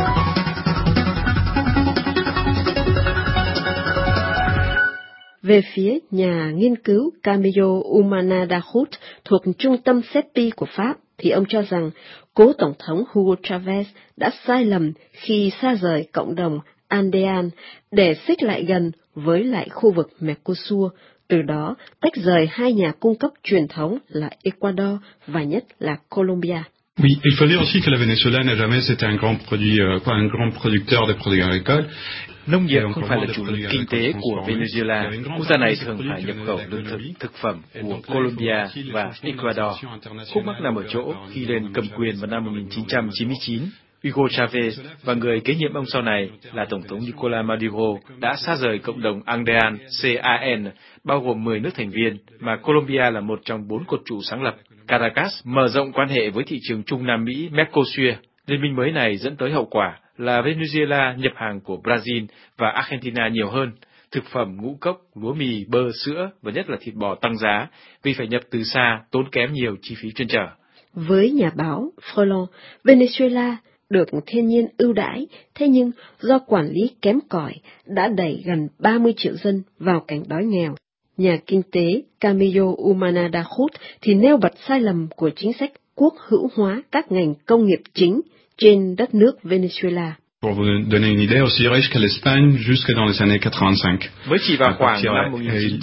[SPEAKER 8] Về phía nhà nghiên cứu Camillo Umana da Cruz thuộc trung tâm CEPI của Pháp, thì ông cho rằng cố Tổng thống Hugo Chavez đã sai lầm khi xa rời cộng đồng Andean để xích lại gần với lại khu vực Mercosur, từ đó tách rời hai nhà cung cấp truyền thống là Ecuador và nhất là Colombia.
[SPEAKER 16] Oui, il faut dire aussi que la Venezuela n'a jamais été un grand producteur de produits agricoles.
[SPEAKER 7] Nông nghiệp không phải là chủ lực kinh tế của Venezuela. Quốc gia này thường phải nhập khẩu lương thực, thực phẩm của Colombia và Ecuador. Khúc mắc nằm ở chỗ khi lên cầm quyền vào năm 1999, Hugo Chavez và người kế nhiệm ông sau này là Tổng thống Nicolás Maduro đã xa rời cộng đồng Andean CAN, bao gồm 10 nước thành viên, mà Colombia là một trong 4 cột trụ sáng lập. Caracas mở rộng quan hệ với thị trường Trung Nam Mỹ Mercosur. Liên minh mới này dẫn tới hậu quả là Venezuela nhập hàng của Brazil và Argentina nhiều hơn. Thực phẩm ngũ cốc, lúa mì, bơ, sữa và nhất là thịt bò tăng giá vì phải nhập từ xa, tốn kém nhiều chi phí chuyên trở.
[SPEAKER 8] Với nhà báo Froilán, Venezuela được thiên nhiên ưu đãi, thế nhưng do quản lý kém cỏi đã đẩy gần 30 triệu dân vào cảnh đói nghèo. Nhà kinh tế Camillo Umana da Cruz thì nêu bật sai lầm của chính sách quốc hữu hóa các ngành công nghiệp chính trên đất nước Venezuela.
[SPEAKER 16] Pour vous donner une idée, aussi riche que l'Espagne jusque dans les années 85.
[SPEAKER 7] Mới chỉ vào khoảng năm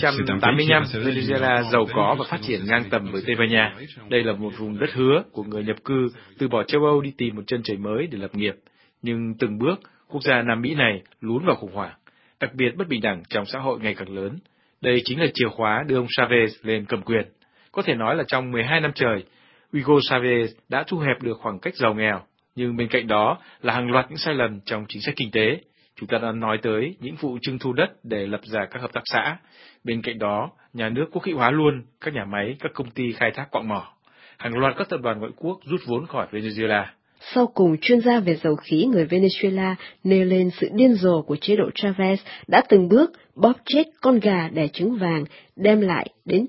[SPEAKER 7] 1985, Venezuela giàu có và phát triển ngang tầm với Tây Ban Nha. Đây là một vùng đất hứa của người nhập cư từ bỏ châu Âu đi tìm một chân trời mới để lập nghiệp. Nhưng từng bước, quốc gia Nam Mỹ này lún vào khủng hoảng, đặc biệt bất bình đẳng trong xã hội ngày càng lớn. Đây chính là chìa khóa đưa ông Chavez lên cầm quyền. Có thể nói là trong 12 năm trời, Hugo Chavez đã thu hẹp được khoảng cách giàu nghèo. Nhưng bên cạnh đó là hàng loạt những sai lầm trong chính sách kinh tế. Chúng ta đã nói tới những vụ trưng thu đất để lập ra các hợp tác xã. Bên cạnh đó, nhà nước quốc hữu hóa luôn các nhà máy, các công ty khai thác quặng mỏ. Hàng loạt các tập đoàn ngoại quốc rút vốn khỏi Venezuela.
[SPEAKER 8] Sau cùng, chuyên gia về dầu khí người Venezuela nêu lên sự điên rồ của chế độ Chavez đã từng bước bóp chết con gà đẻ trứng vàng, đem lại đến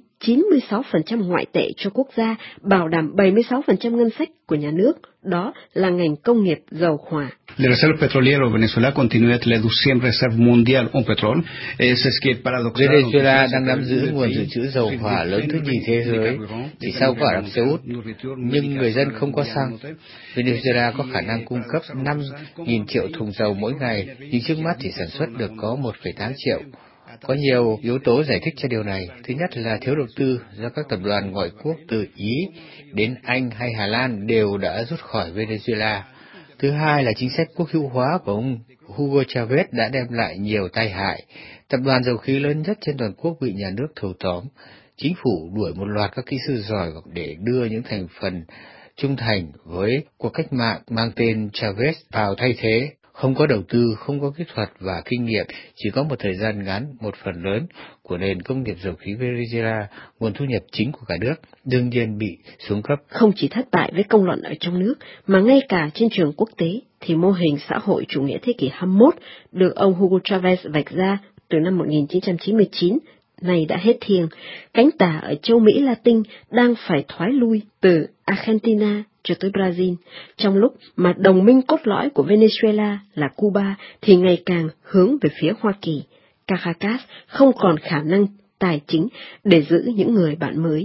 [SPEAKER 8] 96% ngoại tệ cho quốc gia, bảo đảm 76% ngân sách của nhà nước, đó là ngành công nghiệp dầu hỏa.
[SPEAKER 17] La reserva petrolera de Venezuela continúa reduciendo reserva mundial de petróleo. Es que paradoxal.
[SPEAKER 13] Venezuela đang nắm giữ nguồn dự trữ dầu hỏa lớn thứ nhì thế giới, chỉ sau có Ả Rập Xê Út, nhưng người dân không có xăng. Venezuela có khả năng cung cấp 5.000 triệu thùng dầu mỗi ngày, nhưng trước mắt chỉ sản xuất được có 1,8 triệu. Có nhiều yếu tố giải thích cho điều này. Thứ nhất là thiếu đầu tư do các tập đoàn ngoại quốc từ Ý đến Anh hay Hà Lan đều đã rút khỏi Venezuela. Thứ hai là chính sách quốc hữu hóa của ông Hugo Chavez đã đem lại nhiều tai hại. Tập đoàn dầu khí lớn nhất trên toàn quốc bị nhà nước thâu tóm. Chính phủ đuổi một loạt các kỹ sư giỏi để đưa những thành phần trung thành với cuộc cách mạng mang tên Chavez vào thay thế. Không có đầu tư, không có kỹ thuật và kinh nghiệm, chỉ có một thời gian ngắn, một phần lớn của nền công nghiệp dầu khí Venezuela, nguồn thu nhập chính của cả nước, đương nhiên bị xuống cấp.
[SPEAKER 8] Không chỉ thất bại với công luận ở trong nước, mà ngay cả trên trường quốc tế, thì mô hình xã hội chủ nghĩa thế kỷ 21 được ông Hugo Chavez vạch ra từ năm 1999 này đã hết thiêng. Cánh tả ở châu Mỹ Latin đang phải thoái lui từ Argentina cho tới Brazil, trong lúc mà đồng minh cốt lõi của Venezuela là Cuba thì ngày càng hướng về phía Hoa Kỳ. Caracas không còn khả năng tài chính để giữ những người bạn mới.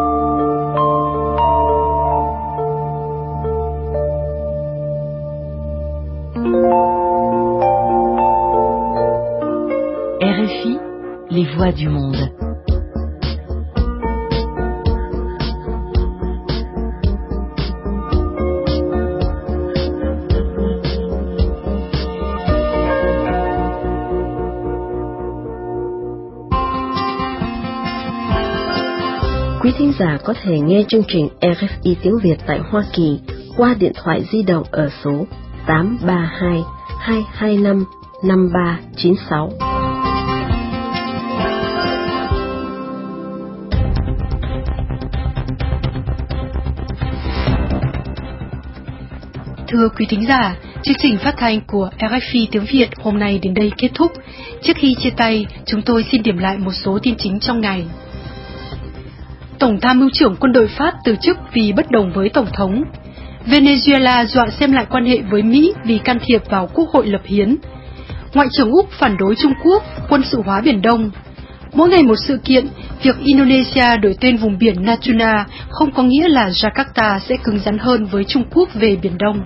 [SPEAKER 18] RFI, les voix du monde.
[SPEAKER 8] Quý thính giả có thể nghe chương trình RFI tiếng Việt tại Hoa Kỳ qua điện thoại di động ở số 832 225 5396.
[SPEAKER 1] Thưa quý thính giả, Chương trình phát thanh của RFI tiếng Việt hôm nay đến đây kết thúc. Trước khi chia tay, chúng tôi xin điểm lại một số tin chính trong ngày. Tổng tham mưu trưởng quân đội Pháp từ chức vì bất đồng với Tổng thống. Venezuela dọa xem lại quan hệ với Mỹ vì can thiệp vào Quốc hội lập hiến. Ngoại trưởng Úc phản đối Trung Quốc quân sự hóa Biển Đông. Mỗi ngày một sự kiện, việc Indonesia đổi tên vùng biển Natuna không có nghĩa là Jakarta sẽ cứng rắn hơn với Trung Quốc về Biển Đông.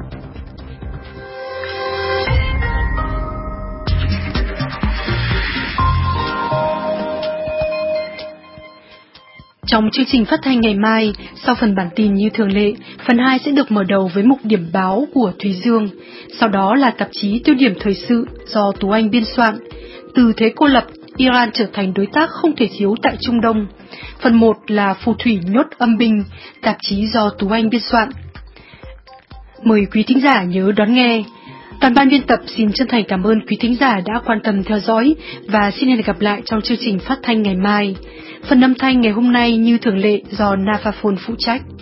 [SPEAKER 1] Trong chương trình phát thanh ngày mai, sau phần bản tin như thường lệ, phần 2 sẽ được mở đầu với mục điểm báo của Thúy Dương. Sau đó là tạp chí tiêu điểm thời sự do Tú Anh biên soạn. Từ thế cô lập, Iran trở thành đối tác không thể thiếu tại Trung Đông. Phần 1 là phù thủy nhốt âm binh, tạp chí do Tú Anh biên soạn. Mời quý thính giả nhớ đón nghe. Toàn ban biên tập xin chân thành cảm ơn quý thính giả đã quan tâm theo dõi và xin hẹn gặp lại trong chương trình phát thanh ngày mai. Phần âm thanh ngày hôm nay như thường lệ do Navafone phụ trách.